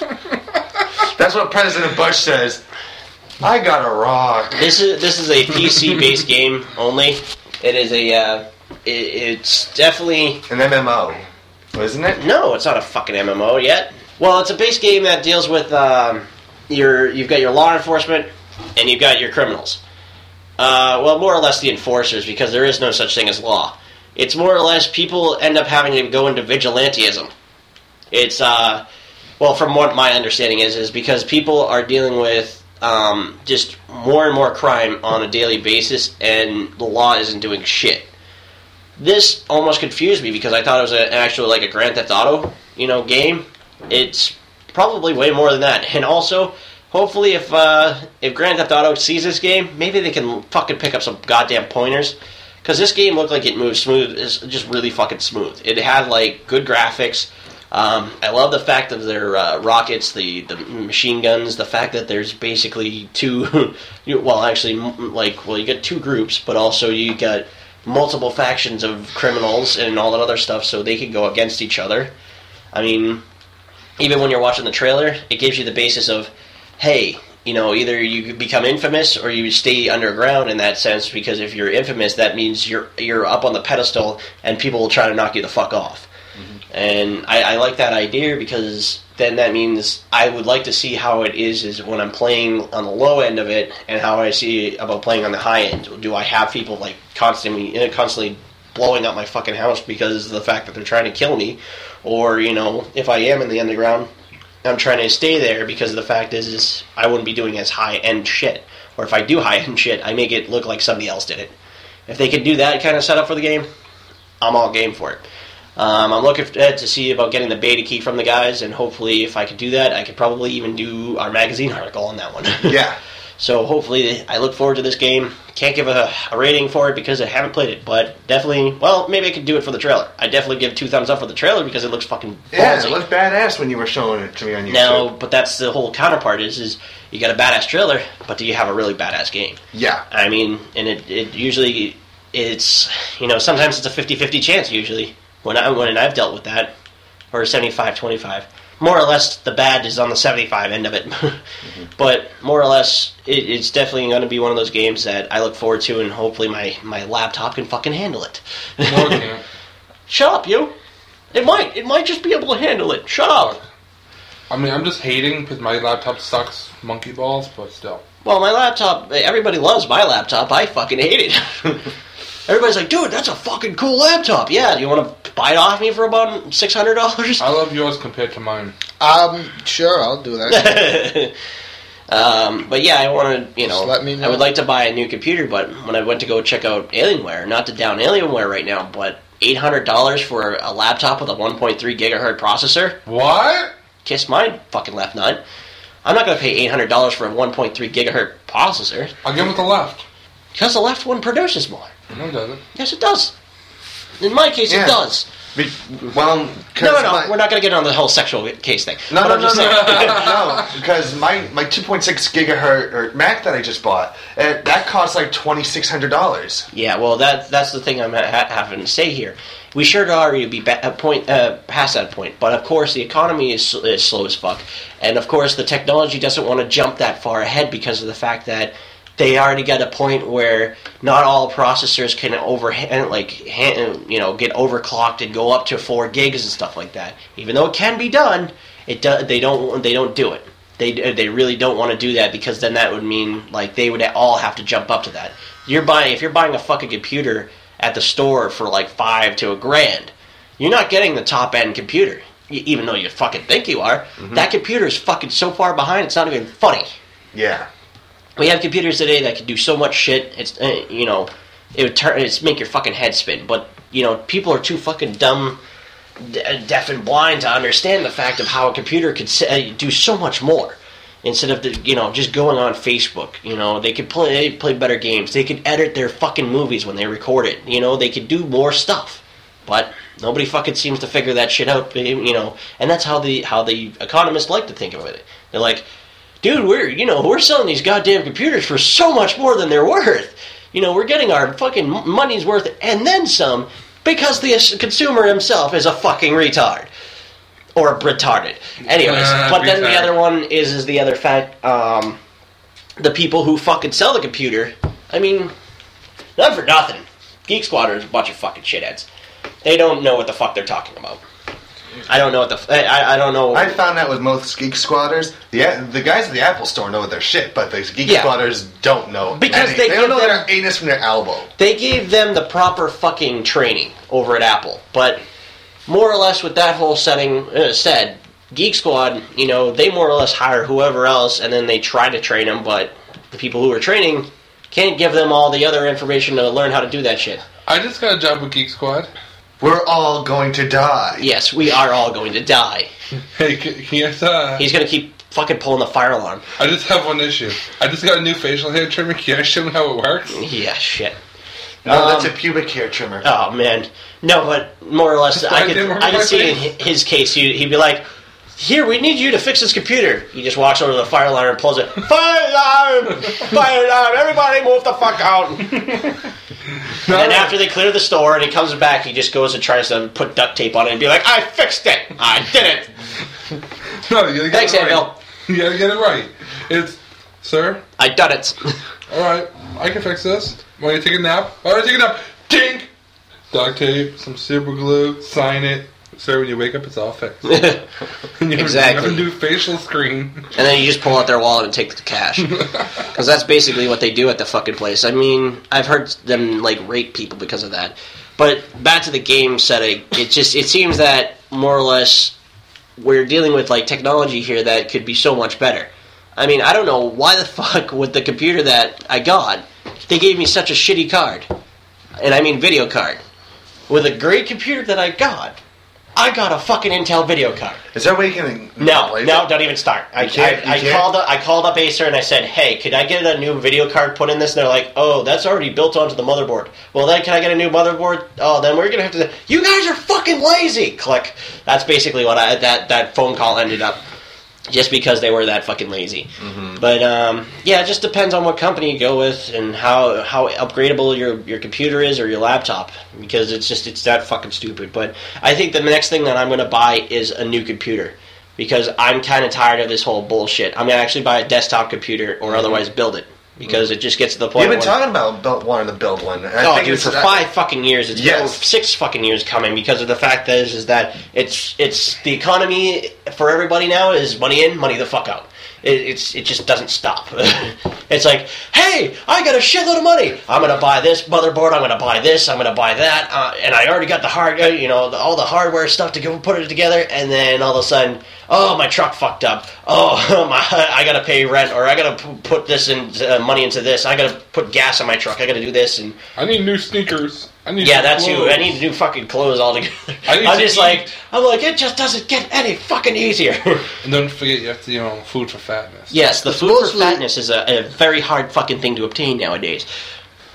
That's what President Bush says. I got a rock. this is this is a P C based game only. It is a. Uh, it, it's definitely An M M O, isn't it? no. It's not a fucking M M O yet. Well, it's a base game that deals with um, your. You've got your law enforcement and you've got your criminals. Uh, well, more or less the enforcers, because there is no such thing as law. It's more or less people end up having to go into vigilantism. It's uh, well, from what my understanding is, is because people are dealing with um, just more and more crime on a daily basis, and the law isn't doing shit. This almost confused me because I thought it was an actual like a Grand Theft Auto, you know, game. It's probably way more than that, and also, hopefully, if uh, if Grand Theft Auto sees this game, maybe they can fucking pick up some goddamn pointers. Because this game looked like it moved smooth, it's just really fucking smooth. It had like good graphics. Um, I love the fact of their uh, rockets, the, the machine guns, the fact that there's basically two, you- well, actually, m- like, well, you get two groups, but also you got multiple factions of criminals and all that other stuff, so they can go against each other. I mean, even when you're watching the trailer, it gives you the basis of, hey, you know, either you become infamous or you stay underground in that sense, because if you're infamous, that means you're you're up on the pedestal and people will try to knock you the fuck off. And I, I like that idea because then that means I would like to see how it is is when I'm playing on the low end of it, and how I see about playing on the high end. Do I have people like constantly uh, constantly blowing up my fucking house because of the fact that they're trying to kill me, or you know, if I am in the underground, I'm trying to stay there because the fact is is I wouldn't be doing as high end shit, or if I do high end shit, I make it look like somebody else did it. If they could do that kind of setup for the game, I'm all game for it. Um, I'm looking to, to see about getting the beta key from the guys, and hopefully if I could do that, I could probably even do our magazine article on that one. Yeah. So hopefully, I look forward to this game. Can't give a, a rating for it because I haven't played it, but definitely, well, maybe I could do it for the trailer. I definitely give two thumbs up for the trailer because it looks fucking Yeah, ballsy. it looked badass when you were showing it to me on YouTube. Now, but that's the whole counterpart is, is you got a badass trailer, but do you have a really badass game? Yeah. I mean, and it, it usually, it's, you know, sometimes it's a fifty-fifty chance usually, when, I, when I've dealt with that, or seventy-five twenty-five. More or less, the bad is on the seventy-five end of it. mm-hmm. But more or less, it, it's definitely going to be one of those games that I look forward to, and hopefully my, my laptop can fucking handle it. No, it can't. Shut up, you! It might. It might just be able to handle it. Shut up! I mean, I'm just hating because my laptop sucks monkey balls, but still. Well, my laptop, everybody loves my laptop. I fucking hate it. Everybody's like, dude, that's a fucking cool laptop. Yeah, do you want to buy it off me for about six hundred dollars? I love yours compared to mine. Um, sure, I'll do that. um, but yeah, I want to, you know, Just let me know. I would like to buy a new computer, but when I went to go check out Alienware, not to down Alienware right now, but eight hundred dollars for a laptop with a one point three gigahertz processor? What? Kiss my fucking left nut. I'm not going to pay eight hundred dollars for a one point three gigahertz processor, I'll give it the left. because the left one produces more. No, it doesn't. Yes, it does. In my case, Yeah. it does. Be- well, No, no, no. my- We're not going to get on the whole sexual case thing. No, But no, I'm no, just no, saying- no, because my, my two point six gigahertz or Mac that I just bought, uh, that costs like twenty-six hundred dollars. Yeah, well, that that's the thing I'm ha- having to say here. We should already be ba- a point uh, past that point, but of course the economy is, is slow as fuck, and of course the technology doesn't want to jump that far ahead because of the fact that they already got a point where not all processors can over like hand, you know get overclocked and go up to four gigs and stuff like that. Even though it can be done, it do, they don't they don't do it. They they really don't want to do that because then that would mean like they would all have to jump up to that. You're buying if you're buying a fucking computer at the store for like five to a grand, you're not getting the top end computer. Y- even though you fucking think you are, Mm-hmm. that computer is fucking so far behind. It's not even funny. Yeah. We have computers today that can do so much shit. It's uh, you know, it would turn it's make your fucking head spin. But you know, people are too fucking dumb, d- deaf and blind to understand the fact of how a computer could s- uh, do so much more. Instead of the, you know just going on Facebook, you know they could play they play better games. They could edit their fucking movies when they record it. You know they could do more stuff. But nobody fucking seems to figure that shit out. You know, and that's how the how the economists like to think of it. They're like, dude, we're you know we're selling these goddamn computers for so much more than they're worth. You know, we're getting our fucking money's worth and then some because the consumer himself is a fucking retard or retarded. Anyways, Uh, but then the retarded. other one is is the other fact. Um, the people who fucking sell the computer. I mean, not for nothing. Geek Squad is a bunch of fucking shitheads. They don't know what the fuck they're talking about. I don't know what the f- I, I don't know. I found that with most Geek Squatters, the the guys at the Apple Store know their shit, but the Geek Yeah. Squatters don't know. Because any- they they give don't know them- their anus from their elbow. They gave them the proper fucking training over at Apple, but more or less with that whole setting uh, said, Geek Squad, you know, they more or less hire whoever else, and then they try to train them, but the people who are training can't give them all the other information to learn how to do that shit. I just got a job with Geek Squad. We're all going to die. Yes, we are all going to die. Hey, can, can you guys, uh, He's going to keep fucking pulling the fire alarm. I just have one issue. I just got a new facial hair trimmer. Can I show them how it works? Yeah, shit. No, Um, that's a pubic hair trimmer. Oh man, no, but more or less, Just I like could, him I could over see my in face. hi- his case, he'd, he'd be like, "Here, we need you to fix this computer." He just walks over to the fire alarm and pulls it. Fire alarm! Fire alarm! Everybody, move the fuck out! And then after they clear the store and he comes back, he just goes and tries to put duct tape on it and be like, "I fixed it! I did it!" No, you gotta get Thanks, it right. Anvil. You gotta get it right. It's, sir, I done it. alright, I can fix this. Want you to take a nap? Alright, take a nap. Dink! Duct tape, some super glue, sign it. Sir, when you wake up, it's all fixed. You Exactly. have a new facial screen. And then you just pull out their wallet and take the cash. Because that's basically what they do at the fucking place. I mean, I've heard them, like, rape people because of that. But back to the game setting, it just, it seems that, more or less, we're dealing with, like, technology here that could be so much better. I mean, I don't know why the fuck with the computer that I got, they gave me such a shitty card. And I mean video card. With a great computer that I got, I got a fucking Intel video card. Is there a way you can No, replace no, it? don't even start. I, You can't- I, I you can't? called up, I called up Acer and I said, "Hey, could I get a new video card put in this?" And they're like, "Oh, that's already built onto the motherboard." Well, then can I get a new motherboard? Oh, then we're gonna have to. You guys are fucking lazy. Click. That's basically what I that that phone call ended up. Just because they were that fucking lazy. Mm-hmm. But um, yeah, it just depends on what company you go with and how how upgradable your your computer is or your laptop. Because it's just it's that fucking stupid. But I think the next thing that I'm going to buy is a new computer. Because I'm kind of tired of this whole bullshit. I'm going to actually buy a desktop computer or otherwise build it. Because it just gets to the point You've been where... talking about built, wanting to build one. I Oh, think dude, it's- for five fucking years. It's Yes. been six fucking years coming because of the fact that is, is that it's it's the economy for everybody now is money in, money the fuck out. It, it's it just doesn't stop. It's like, hey, I got a shitload of money. I'm gonna buy this motherboard. I'm gonna buy this. I'm gonna buy that. Uh, and I already got the hard, uh, you know, the, all the hardware stuff to go put it together. And then all of a sudden, oh, my truck fucked up. Oh, my, I gotta pay rent, or I gotta p- put this in uh, money into this. I gotta put gas on my truck. I gotta do this and. I need new sneakers. I need Yeah, new that too. clothes. I need new fucking clothes altogether. I need I'm to just eat. like, I'm like, it just doesn't get any fucking easier. And don't forget, you have to, you know, food for fatness. Yes, the food for Supposedly- fatness is a, a very hard fucking thing to obtain nowadays.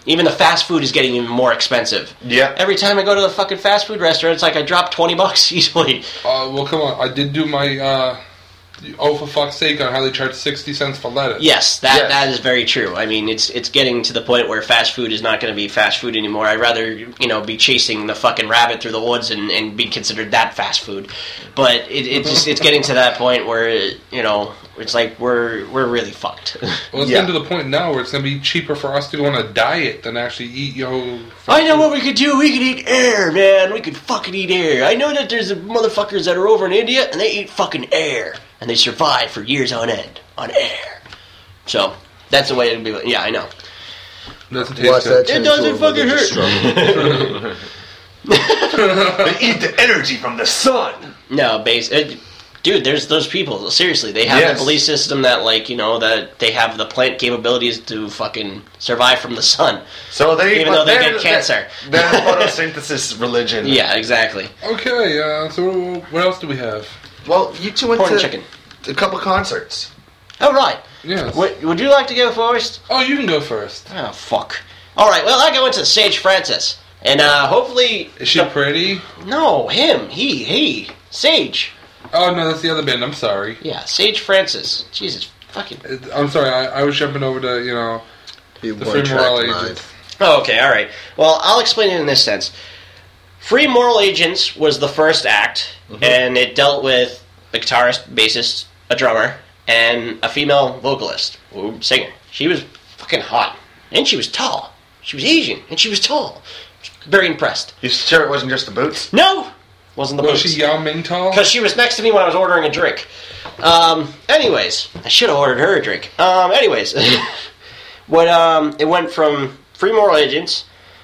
Even the fast food is getting even more expensive. Yeah. Every time I go to the fucking fast food restaurant, it's like I drop twenty bucks easily. Uh, well, come on. I did do my, uh, oh, for fuck's sake, on how they charge sixty cents for lettuce. Yes, that Yes. that is very true. I mean, it's it's getting to the point where fast food is not going to be fast food anymore. I'd rather, you know, be chasing the fucking rabbit through the woods and, and be considered that fast food. But it, it just it's getting to that point where, you know, it's like we're we're really fucked. Well, it's Yeah. getting to the point now where it's going to be cheaper for us to go on a diet than actually eat, you know... I know what we could do. We could eat air, man. We could fucking eat air. I know that there's motherfuckers that are over in India and they eat fucking air. And they survive for years on end on air. So, that's the way it'd be. Yeah, I know. Doesn't taste Watch good. that turn It doesn't into a fucking religious hurt. struggle. They eat the energy from the sun. No, base. It, dude, there's those people. Seriously, they have Yes. a belief system that, like, you know, that they have the plant capabilities to fucking survive from the sun. So they, Even though they they're- get cancer. They're photosynthesis religion. Yeah, exactly. Okay, uh, so what else do we have? Well, you two went Corn to chicken. a couple concerts. Oh, right. Yes. Would, would you like to go first? Oh, you can go first. Oh, fuck. All right, well, I go into Sage Francis. And uh, hopefully... Is she the- pretty? No, him. He. He. Sage. Oh, no, that's the other band. I'm sorry. Yeah, Sage Francis. Jesus, fucking... It- I'm sorry. I, I was jumping over to, you know, Be the one Free Moral track mind. Agents. Oh, okay, all right. Well, I'll explain it in this sense. Free Moral Agents was the first act, and it dealt with a guitarist, bassist, a drummer, and a female vocalist, or singer. She was fucking hot, and she was tall. She was Asian, and she was tall. Very impressed. You sure it wasn't just the boots? No, wasn't the Was boots. she Yao Ming tall? Because she was next to me when I was ordering a drink. Um, anyways, I should have ordered her a drink. Um, anyways, what um, it went from Free Moral Agents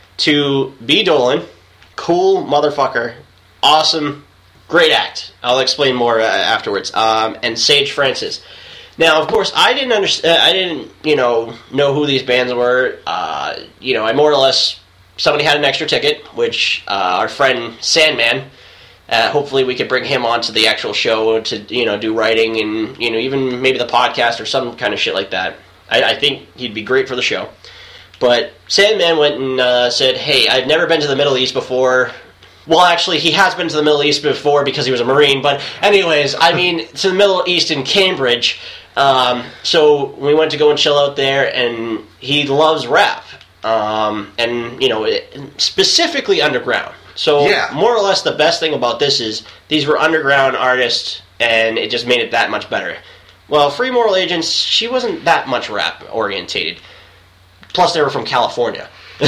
to B. Dolan, cool motherfucker, awesome, great act. I'll explain more uh, afterwards. Um, and Sage Francis. Now, of course, I didn't understand. I didn't, you know, know who these bands were. Uh, you know, I more or less somebody had an extra ticket, which uh, our friend Sandman. Uh, hopefully, we could bring him onto the actual show to, you know, do writing and, you know, even maybe the podcast or some kind of shit like that. I, I think he'd be great for the show. But Sandman went and uh, said, "Hey, I've never been to the Middle East before." Well, actually, he has been to the Middle East before because he was a Marine. But anyways, I mean, to the Middle East in Cambridge. Um, so we went to go and chill out there, and he loves rap. Um, and, you know, it, specifically underground. So Yeah. more or less the best thing about this is these were underground artists, and it just made it that much better. Well, Free Moral Agents, she wasn't that much rap orientated. Plus, they were from California.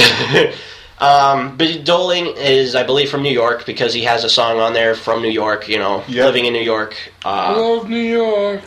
um, but Doling is, I believe, from New York because he has a song on there from New York. You know, Yep. living in New York. I Uh, love New York.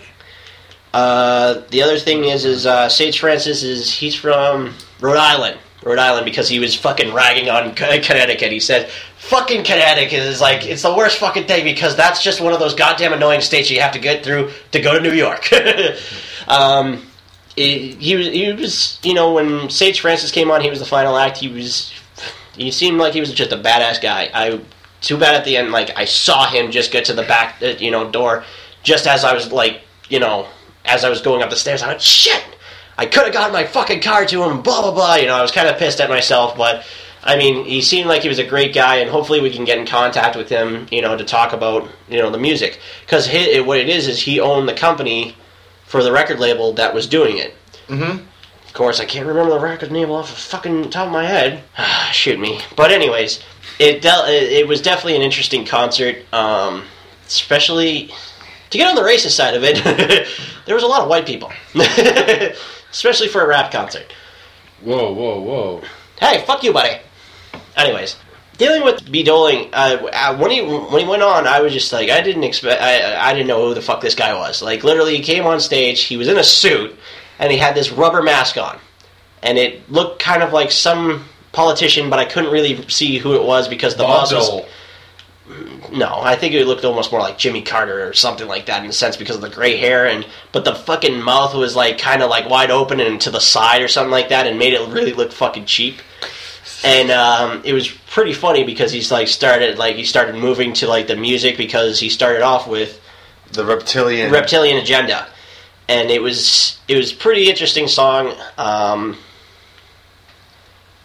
uh, the other thing is, is uh, Sage Francis is he's from Rhode Island. Rhode Island because he was fucking ragging on C- Connecticut. He said, "Fucking Connecticut is like it's the worst fucking thing because that's just one of those goddamn annoying states you have to get through to go to New York." um, it, he was, he was, you know, when Sage Francis came on, he was the final act. He was, he seemed like he was just a badass guy. I too bad at the end, like I saw him just get to the back, uh, you know, door, just as I was like, you know, as I was going up the stairs. I went, shit. I could have gotten my fucking car to him, blah, blah, blah. You know, I was kind of pissed at myself, but, I mean, he seemed like he was a great guy, and hopefully we can get in contact with him, you know, to talk about, you know, the music. Because what it is, is he owned the company for the record label that was doing it. Mm-hmm. Of course, I can't remember the record name off the fucking top of my head. Shoot me. But anyways, it del- it was definitely an interesting concert, um, especially... To get on the racist side of it, there was a lot of white people. Especially for a rap concert. Whoa, whoa, whoa. Hey, fuck you, buddy. Anyways, dealing with B. Doling, uh, when he when he went on, I was just like, I didn't expect, I I didn't know who the fuck this guy was. Like, literally, he came on stage, he was in a suit, and he had this rubber mask on. And it looked kind of like some politician, but I couldn't really see who it was because the Bob boss was... Dole. No, I think it looked almost more like Jimmy Carter or something like that in a sense because of the gray hair, and but the fucking mouth was like kind of like wide open and to the side or something like that, and made it really look fucking cheap. And um, it was pretty funny because he's like started like he started moving to like the music because he started off with The reptilian. Reptilian Agenda, and it was it was a pretty interesting song. Um,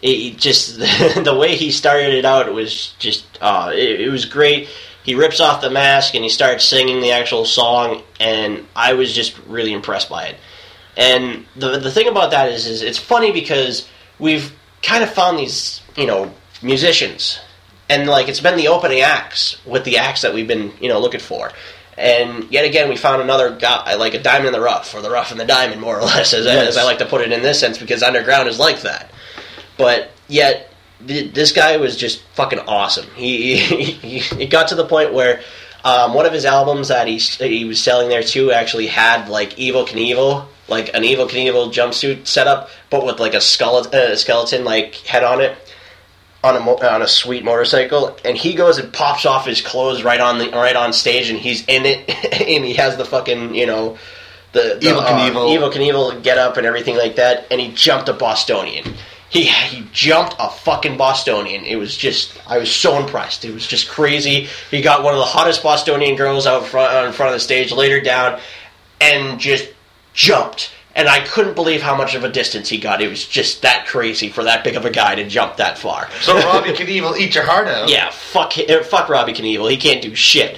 it just the way he started it out was just uh, it, it was great. He rips off the mask and he starts singing the actual song, and I was just really impressed by it. And the the thing about that is, is it's funny because we've kind of found these, you know, musicians, and like it's been the opening acts with the acts that we've been, you know, looking for. And yet again, we found another guy, like a diamond in the rough, or the rough in the diamond, more or less, as, yes. as I like to put it in this sense, because Underground is like that. But yet, th- this guy was just fucking awesome. He, he, he it got to the point where um, one of his albums that he he was selling there too actually had like Evel Knievel, like an Evel Knievel jumpsuit setup, but with like a skeleton, uh, skeleton like head on it. On a mo- on a sweet motorcycle, and he goes and pops off his clothes right on the right on stage, and he's in it, and he has the fucking, you know, the, the Evel Knievel, uh, Evel Knievel get up and everything like that, and he jumped a Bostonian. He he jumped a fucking Bostonian. It was just, I was so impressed. It was just crazy. He got one of the hottest Bostonian girls out front in front of the stage, laid her down, and just jumped. And I couldn't believe how much of a distance he got. It was just that crazy for that big of a guy to jump that far. So Robbie Knievel, eat your heart out. Yeah, fuck, fuck Robbie Knievel. He can't do shit.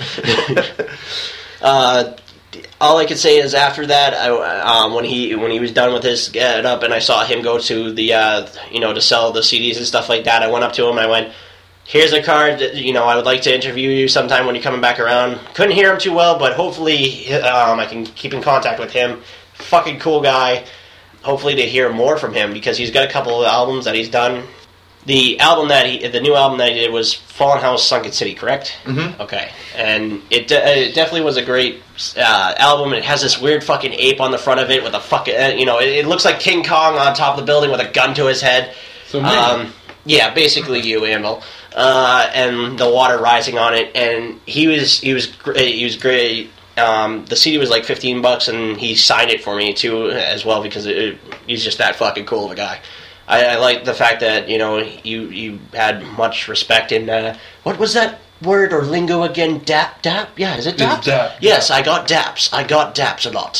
uh, all I could say is after that, I, um, when he when he was done with his get up, and I saw him go to the uh, you know to sell the C Ds and stuff like that, I went up to him. I went, "Here's a card. That, you know, I would like to interview you sometime when you're coming back around." Couldn't hear him too well, but hopefully um, I can keep in contact with him. Fucking cool guy. Hopefully to hear more from him, because he's got a couple of albums that he's done. The album that he, the new album that he did was Fallen House, Sunken City, correct? Mm-hmm. Okay, and it, de- it definitely was a great uh, album. It has this weird fucking ape on the front of it with a fucking, uh, you know, it, it looks like King Kong on top of the building with a gun to his head. So me. Um, yeah, basically you, Anvil, uh, and the water rising on it. And he was he was great. He was great. Um, the C D was like fifteen bucks, and he signed it for me too as well, because it, it, he's just that fucking cool of a guy. I, I like the fact that, you know, you you had much respect in uh, what was that word or lingo again? Dap dap? Yeah, is it dap? It's dap. Yes, I got daps. I got daps a lot.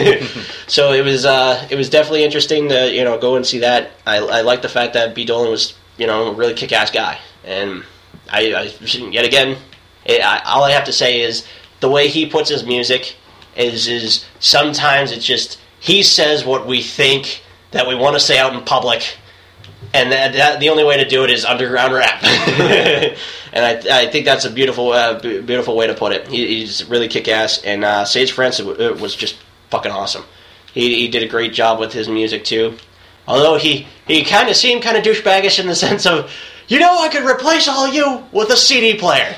So it was uh, it was definitely interesting to, you know, go and see that. I I like the fact that B. Dolan was, you know, a really kick ass guy, and I, I yet again, it, I, all I have to say is, the way he puts his music is is sometimes it's just he says what we think that we want to say out in public, and that, that the only way to do it is underground rap. And I I think that's a beautiful uh, b- beautiful way to put it. He, he's really kick ass, and uh, Sage Francis was just fucking awesome. He he did a great job with his music too. Although he he kind of seemed kind of douchebaggish in the sense of, you know, I could replace all you with a C D player.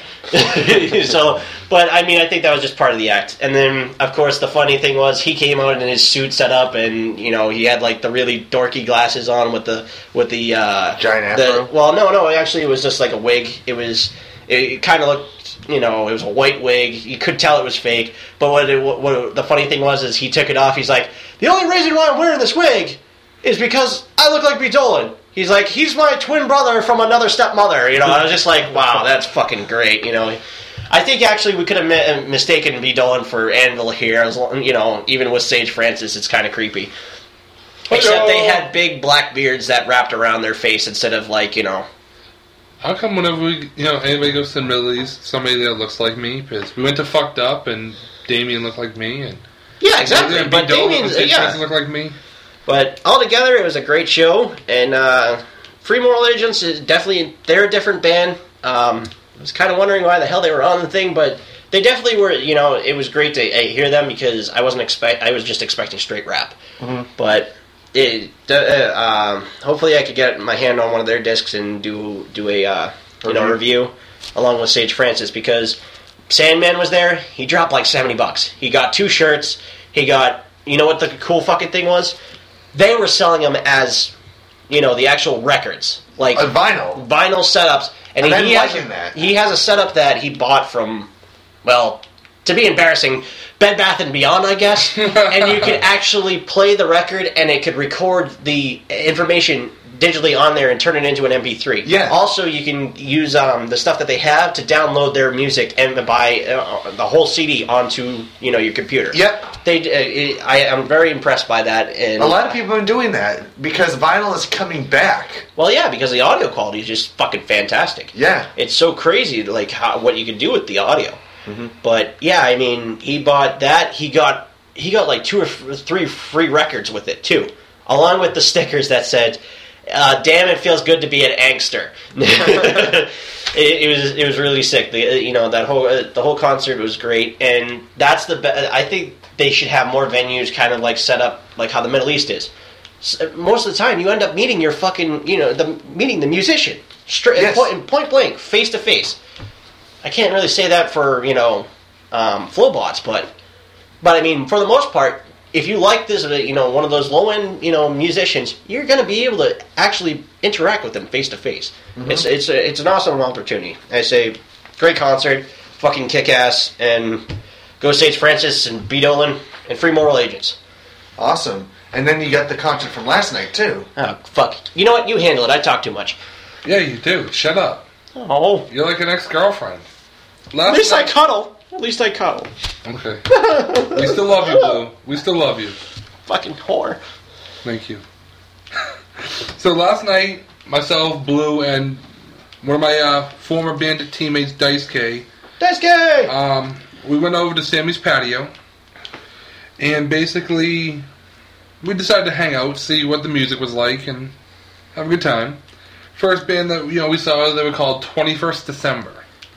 So, but I mean, I think that was just part of the act. And then, of course, the funny thing was he came out in his suit set up, and you know, he had like the really dorky glasses on with the with the uh, giant the, afro. well, no, no, actually, it was just like a wig. It was it kind of looked, you know, it was a white wig. You could tell it was fake. But what, it, what, what the funny thing was is he took it off. He's like, the only reason why I'm wearing this wig is because I look like B. Dolan. He's like, he's my twin brother from another stepmother, you know. I was just like, wow, that's fucking great, you know. I think actually we could have mi- mistaken B. Dolan for Anvil here, as long, you know, even with Sage Francis, it's kind of creepy. Except they had big black beards that wrapped around their face instead of like, you know. How come whenever we, you know, anybody goes to Millie's, somebody that looks like me? Because we went to Fucked Up, and Damien looked like me, and yeah, exactly. and But Dolan Damien's, and yeah, looked like me. But altogether, it was a great show, and uh, Free Moral Agents is definitely, they're a different band. Um, I was kind of wondering why the hell they were on the thing, but they definitely were. You know, it was great to uh, hear them, because I wasn't expect, I was just expecting straight rap. Mm-hmm. But it, uh, um, hopefully, I could get my hand on one of their discs and do do a uh, you know review along with Sage Francis, because Sandman was there. He dropped like seventy bucks. He got two shirts. He got, you know what the cool fucking thing was? They were selling them as, you know, the actual records, like A vinyl. vinyl setups, and, And he, he I'm has liking that. he has a setup that he bought from, well, to be embarrassing, Bed Bath and Beyond, I guess, and you could actually play the record, and it could record the information digitally on there and turn it into an M P three. Yeah. Also, you can use um, the stuff that they have to download their music and buy uh, the whole C D onto you know your computer. Yep. They, uh, it, I am very impressed by that. And A lot of people have been doing that because vinyl is coming back. Well, yeah, because the audio quality is just fucking fantastic. Yeah. It's so crazy, like how, what you can do with the audio. Mm-hmm. But yeah, I mean, he bought that. He got he got like two or f- three free records with it too, along with the stickers that said, uh, "Damn, it feels good to be an angster." it, it was it was really sick. The, you know that whole uh, the whole concert was great, and that's the be- I think they should have more venues kind of like set up like how the Middle East is. So, most of the time, you end up meeting your fucking you know the meeting the musician straight Yes. point, point blank, face to face. I can't really say that for, you know, um, Flowbots, but, but I mean, for the most part, if you like this, you know, one of those low-end, you know, musicians, you're going to be able to actually interact with them face-to-face. It's it's a, it's an awesome opportunity. I say, great concert, fucking kick-ass, and go Sage Francis and B. Dolan, and Free Moral Agents. Awesome. And then you got the concert from last night, too. Oh, fuck. You know what? You handle it. I talk too much. Yeah, you do. Shut up. Oh. You're like an ex-girlfriend. Last At least I night- cuddle. At least I cuddle. Okay. We still love you, Blue. We still love you. Fucking whore. Thank you. So last night, myself, Blue, and one of my uh, former Bandit teammates, Dice K, That's gay! um, we went over to Sammy's patio, and basically, we decided to hang out, see what the music was like, and have a good time. First band that you know we saw, they were called twenty-first December.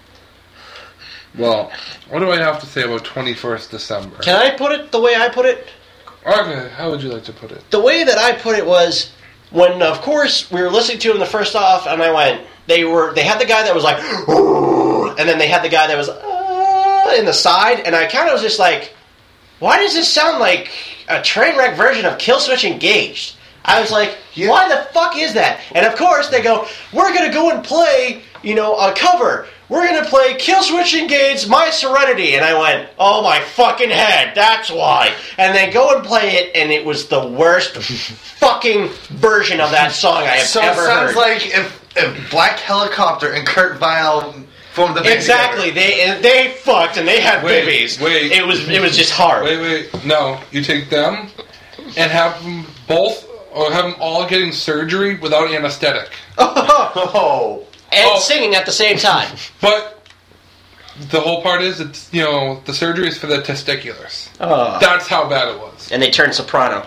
Well, what do I have to say about twenty-first December? Can I put it the way I put it? Okay, how would you like to put it? The way that I put it was when, of course, we were listening to them the first off, and I went, they were, they had the guy that was like, and then they had the guy that was uh, in the side, and I kind of was just like, why does this sound like a train wreck version of Killswitch Engaged? I was like, why the fuck is that? And of course, they go, we're going to go and play, you know, a cover. We're going to play Killswitch Engage's My Serenity. And I went, oh my fucking head, that's why. And they go and play it, and it was the worst fucking version of that song I have So ever it sounds heard. like if, if Black Helicopter and Kurt Vile formed the band Exactly, together. they and they fucked and they had Wait, babies. wait. It was it was just hard. Wait, wait, no. You take them and have them both, or have them all getting surgery without anesthetic. Oh. And Oh. singing at the same time. But the whole part is, it's you know, the surgery is for the testiculars. Oh. That's how bad it was. And they turned soprano.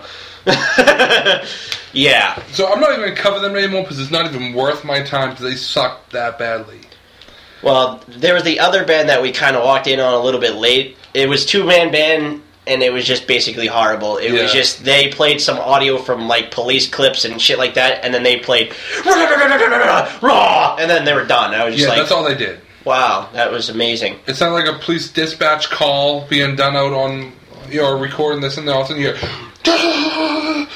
Yeah. So I'm not even going to cover them anymore because it's not even worth my time because they suck that badly. Well, there was the other band that we kind of walked in on a little bit late. It was two-man band, and it was just basically horrible. It was Yeah. just, they played some audio from, like, police clips and shit like that, and then they played, and then they were done. I was just Yeah, like, that's all they did. wow, that was amazing. It sounded like a police dispatch call being done out on, you know, recording this, and then all of a sudden you hear,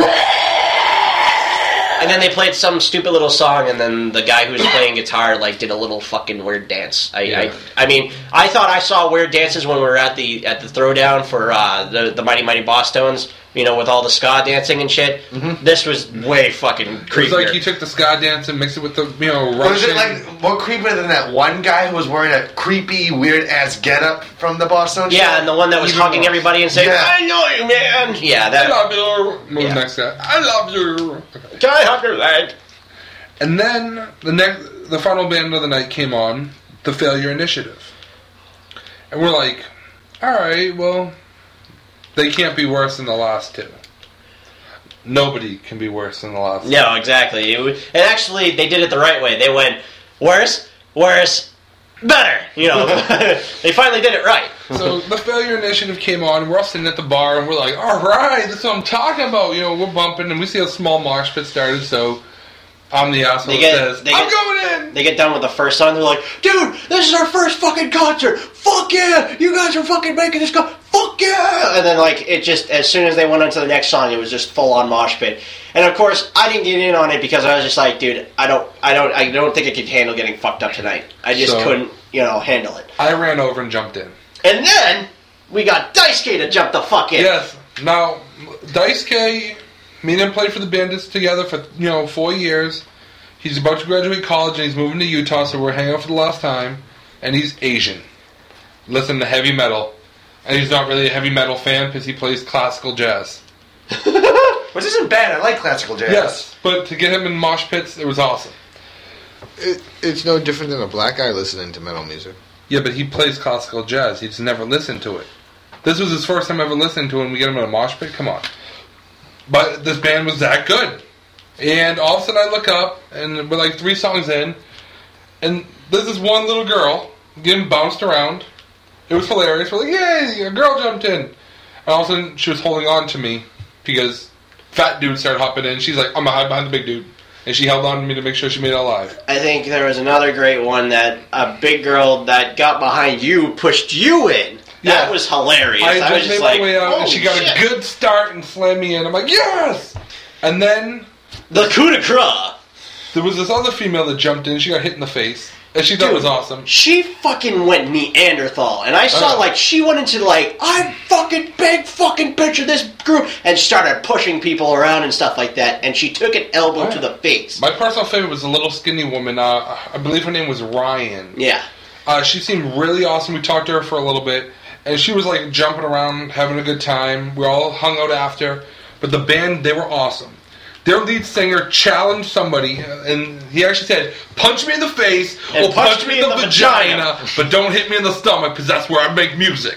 And then they played some stupid little song, and then the guy who was playing guitar like did a little fucking weird dance. I, Yeah. I, I mean, I thought I saw weird dances when we were at the at the throwdown for uh, the the Mighty Mighty Boss Tones. You know, with all the ska dancing and shit. Mm-hmm. This was way fucking it was creepier. like you took the ska dance and mixed it with the, you know, Was Russian. it like more creepier than that one guy who was wearing a creepy, weird ass getup from the Boston show? yeah, and the one that was Even hugging more. everybody and saying, Yeah. "I know you, man." Yeah, I that. love you. Move Yeah. next guy. I love you. Okay. Can I hug your leg? And then the next, the final band of the night came on, the Failure Initiative, and we're like, all right, well, they can't be worse than the last two. Nobody can be worse than the last. No, exactly. It was, and actually, they did it the right way. They went worse, worse, better. You know, they finally did it right. two. So the Failure Initiative came on. We're all sitting at the bar, and we're like, all right, that's what I'm talking about. You know, we're bumping, and we see a small mosh pit started. So I'm the asshole They get- that says, they I'm get- going in. They get done with the first song, they're like, dude, this is our first fucking concert! Fuck yeah! You guys are fucking making this go- Fuck yeah! And then, like, it just, as soon as they went on to the next song, it was just full-on mosh pit. And of course, I didn't get in on it because I was just like, dude, I don't, I don't, I don't think I could handle getting fucked up tonight. I just So- couldn't, you know, handle it. I ran over and jumped in. And then, we got Dice K to jump the fuck in. Yes. Now, Dice K, Me and him played for the Bandits together for, you know, four years. He's about to graduate college and he's moving to Utah, so we're hanging out for the last time. And he's Asian. Listen to heavy metal. And he's not really a heavy metal fan because he plays classical jazz. Which isn't bad. I like classical jazz. Yes, but to get him in mosh pits, it was awesome. It, it's no different than a black guy listening to metal music. Yeah, but he plays classical jazz. He's never listened to it. This was his first time ever listening to it, and we get him in a mosh pit? Come on. But this band was that good. And all of a sudden I look up, and we're like three songs in, and there's this one little girl getting bounced around. It was hilarious. We're like, yay, a girl jumped in. And all of a sudden she was holding on to me because fat dude started hopping in. She's like, I'm going to hide behind the big dude. And she held on to me to make sure she made it alive. I think there was another great one that a big girl that got behind you pushed you in. That Yeah. was hilarious. I, I was just just made like, my way out, and "Holy she got shit." a good start and slammed me in. I'm like, yes! And then The coup de grace. there was this other female that jumped in. She got hit in the face. And she thought it was awesome. She fucking went Neanderthal, and I saw Oh. like she went into like I'm fucking big fucking bitch of this group, and started pushing people around and stuff like that, and she took an elbow Oh. to the face. My personal favorite was a little skinny woman. Uh, I believe her name was Ryan. Yeah, Uh, she seemed really awesome. We talked to her for a little bit. And she was like jumping around, having a good time. We all hung out after. But the band, they were awesome. Their lead singer challenged somebody, and he actually said, punch me in the face, And or punch, me in the, vagina, vagina. but don't hit me in the stomach, because that's where I make music.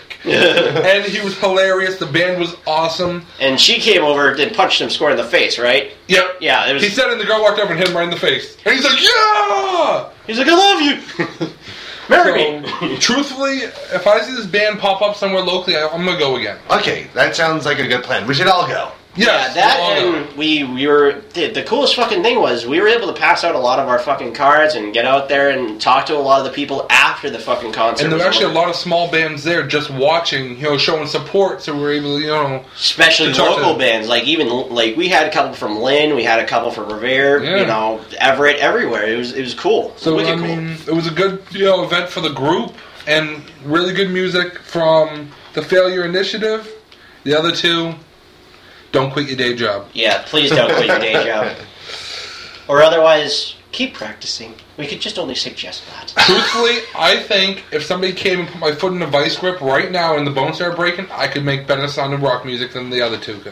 And he was hilarious. The band was awesome. and she came over and punched him square in the face, right? Yep. Yeah, it was. He said it, and the girl walked over and hit him right in the face. And he's like, yeah! He's like, I love you. Marry me. So, truthfully, if I see this band pop up somewhere locally, I, I'm going to go again. Okay, that sounds like a good plan. We should all go. Yes, yeah, that we'll all go. and we we were the, the coolest fucking thing was we were able to pass out a lot of our fucking cards and get out there and talk to a lot of the people after the fucking concert. And there were was actually a over. lot of small bands there just watching, you know, showing support, so we were able to, you know... Especially to talk local to- bands, like even like we had a couple from Lynn, we had a couple from Revere, Yeah. you know, Everett, everywhere. It was it was cool. So, Wicked I cool. mean, it was a good, you know, event for the group, and really good music from the Failure Initiative. The other two, don't quit your day job. Yeah, please don't quit your day job, or otherwise keep practicing. We could just only suggest that. Truthfully, I think if somebody came and put my foot in a vice grip right now and the bones started breaking, I could make better sounding rock music than the other two could.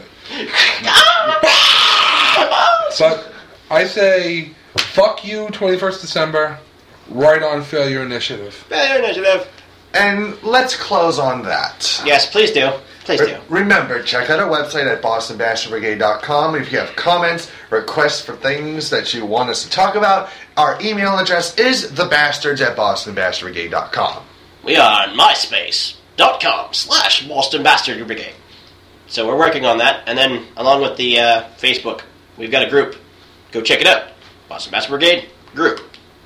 But I say, fuck you, twenty-first December, right on Failure Initiative. Failure Initiative. And let's close on that. Yes, please do. Please do. Remember, check out our website at boston bastard brigade dot com. If you have comments, requests for things that you want us to talk about, our email address is thebastards at boston bastard brigade dot com. We are on myspace.com slash Boston Bastard Brigade. So we're working on that. And then, along with the uh, Facebook, we've got a group. Go check it out. Boston Bastard Brigade group.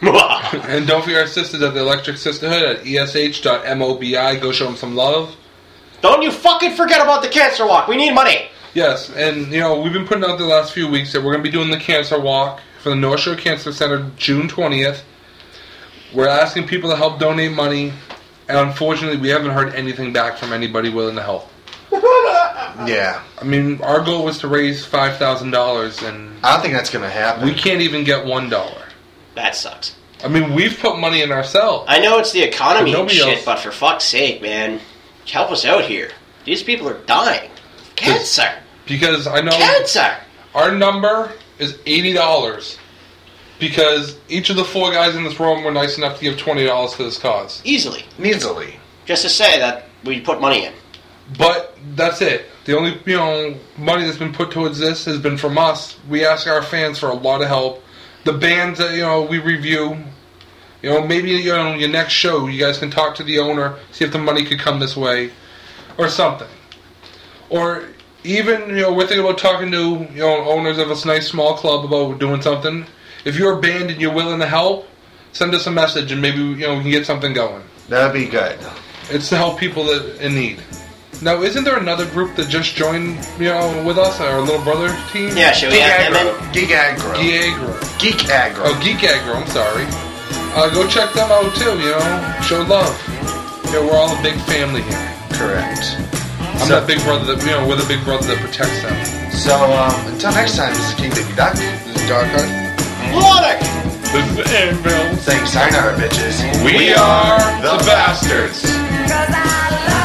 And don't forget our sisters at the Electric Sisterhood at E S H dot mobi. Go show them some love. Don't you fucking forget about the Cancer Walk. We need money. Yes, and you know, we've been putting out the last few weeks that we're going to be doing the Cancer Walk for the North Shore Cancer Center June twentieth. We're asking people to help donate money, and unfortunately, we haven't heard anything back from anybody willing to help. Yeah. I mean, our goal was to raise five thousand dollars, and I don't think that's going to happen. we can't even get one dollar. That sucks. I mean, we've put money in ourselves. I know it's the economy But and nobody shit, else- but for fuck's sake, man. Help us out here. These people are dying. Cancer. Because I know Cancer. our number is eighty dollars. Because each of the four guys in this room were nice enough to give twenty dollars to this cause. Easily. Easily. Just to say that we put money in. But that's it. The only, you know, money that's been put towards this has been from us. We ask our fans for a lot of help. The bands that, you know, we review, you know, maybe, you know, your next show, you guys can talk to the owner, see if the money could come this way, or something. Or even, you know, we're thinking about talking to, you know, owners of this nice small club about doing something. If you're a band and you're willing to help, send us a message and maybe, you know, we can get something going. That'd be good. It's to help people that in need. Now, isn't there another group that just joined, you know, with us, our little brother team? Yeah, should we Geek have them Aggro. in? Geek Aggro. Geek Aggro. Geek Aggro. Oh, Geek Aggro, I'm sorry. Uh, go check them out, too, you know. Show love. You know, we're all a big family here. Correct. I'm So- that big brother that, you know, we're the big brother that protects them. So, um, until next time, this is King Baby Duck. This is Dark Heart. Melodic! This is Anvil. Saying sayonara, bitches. We are the Bastards. Cause I love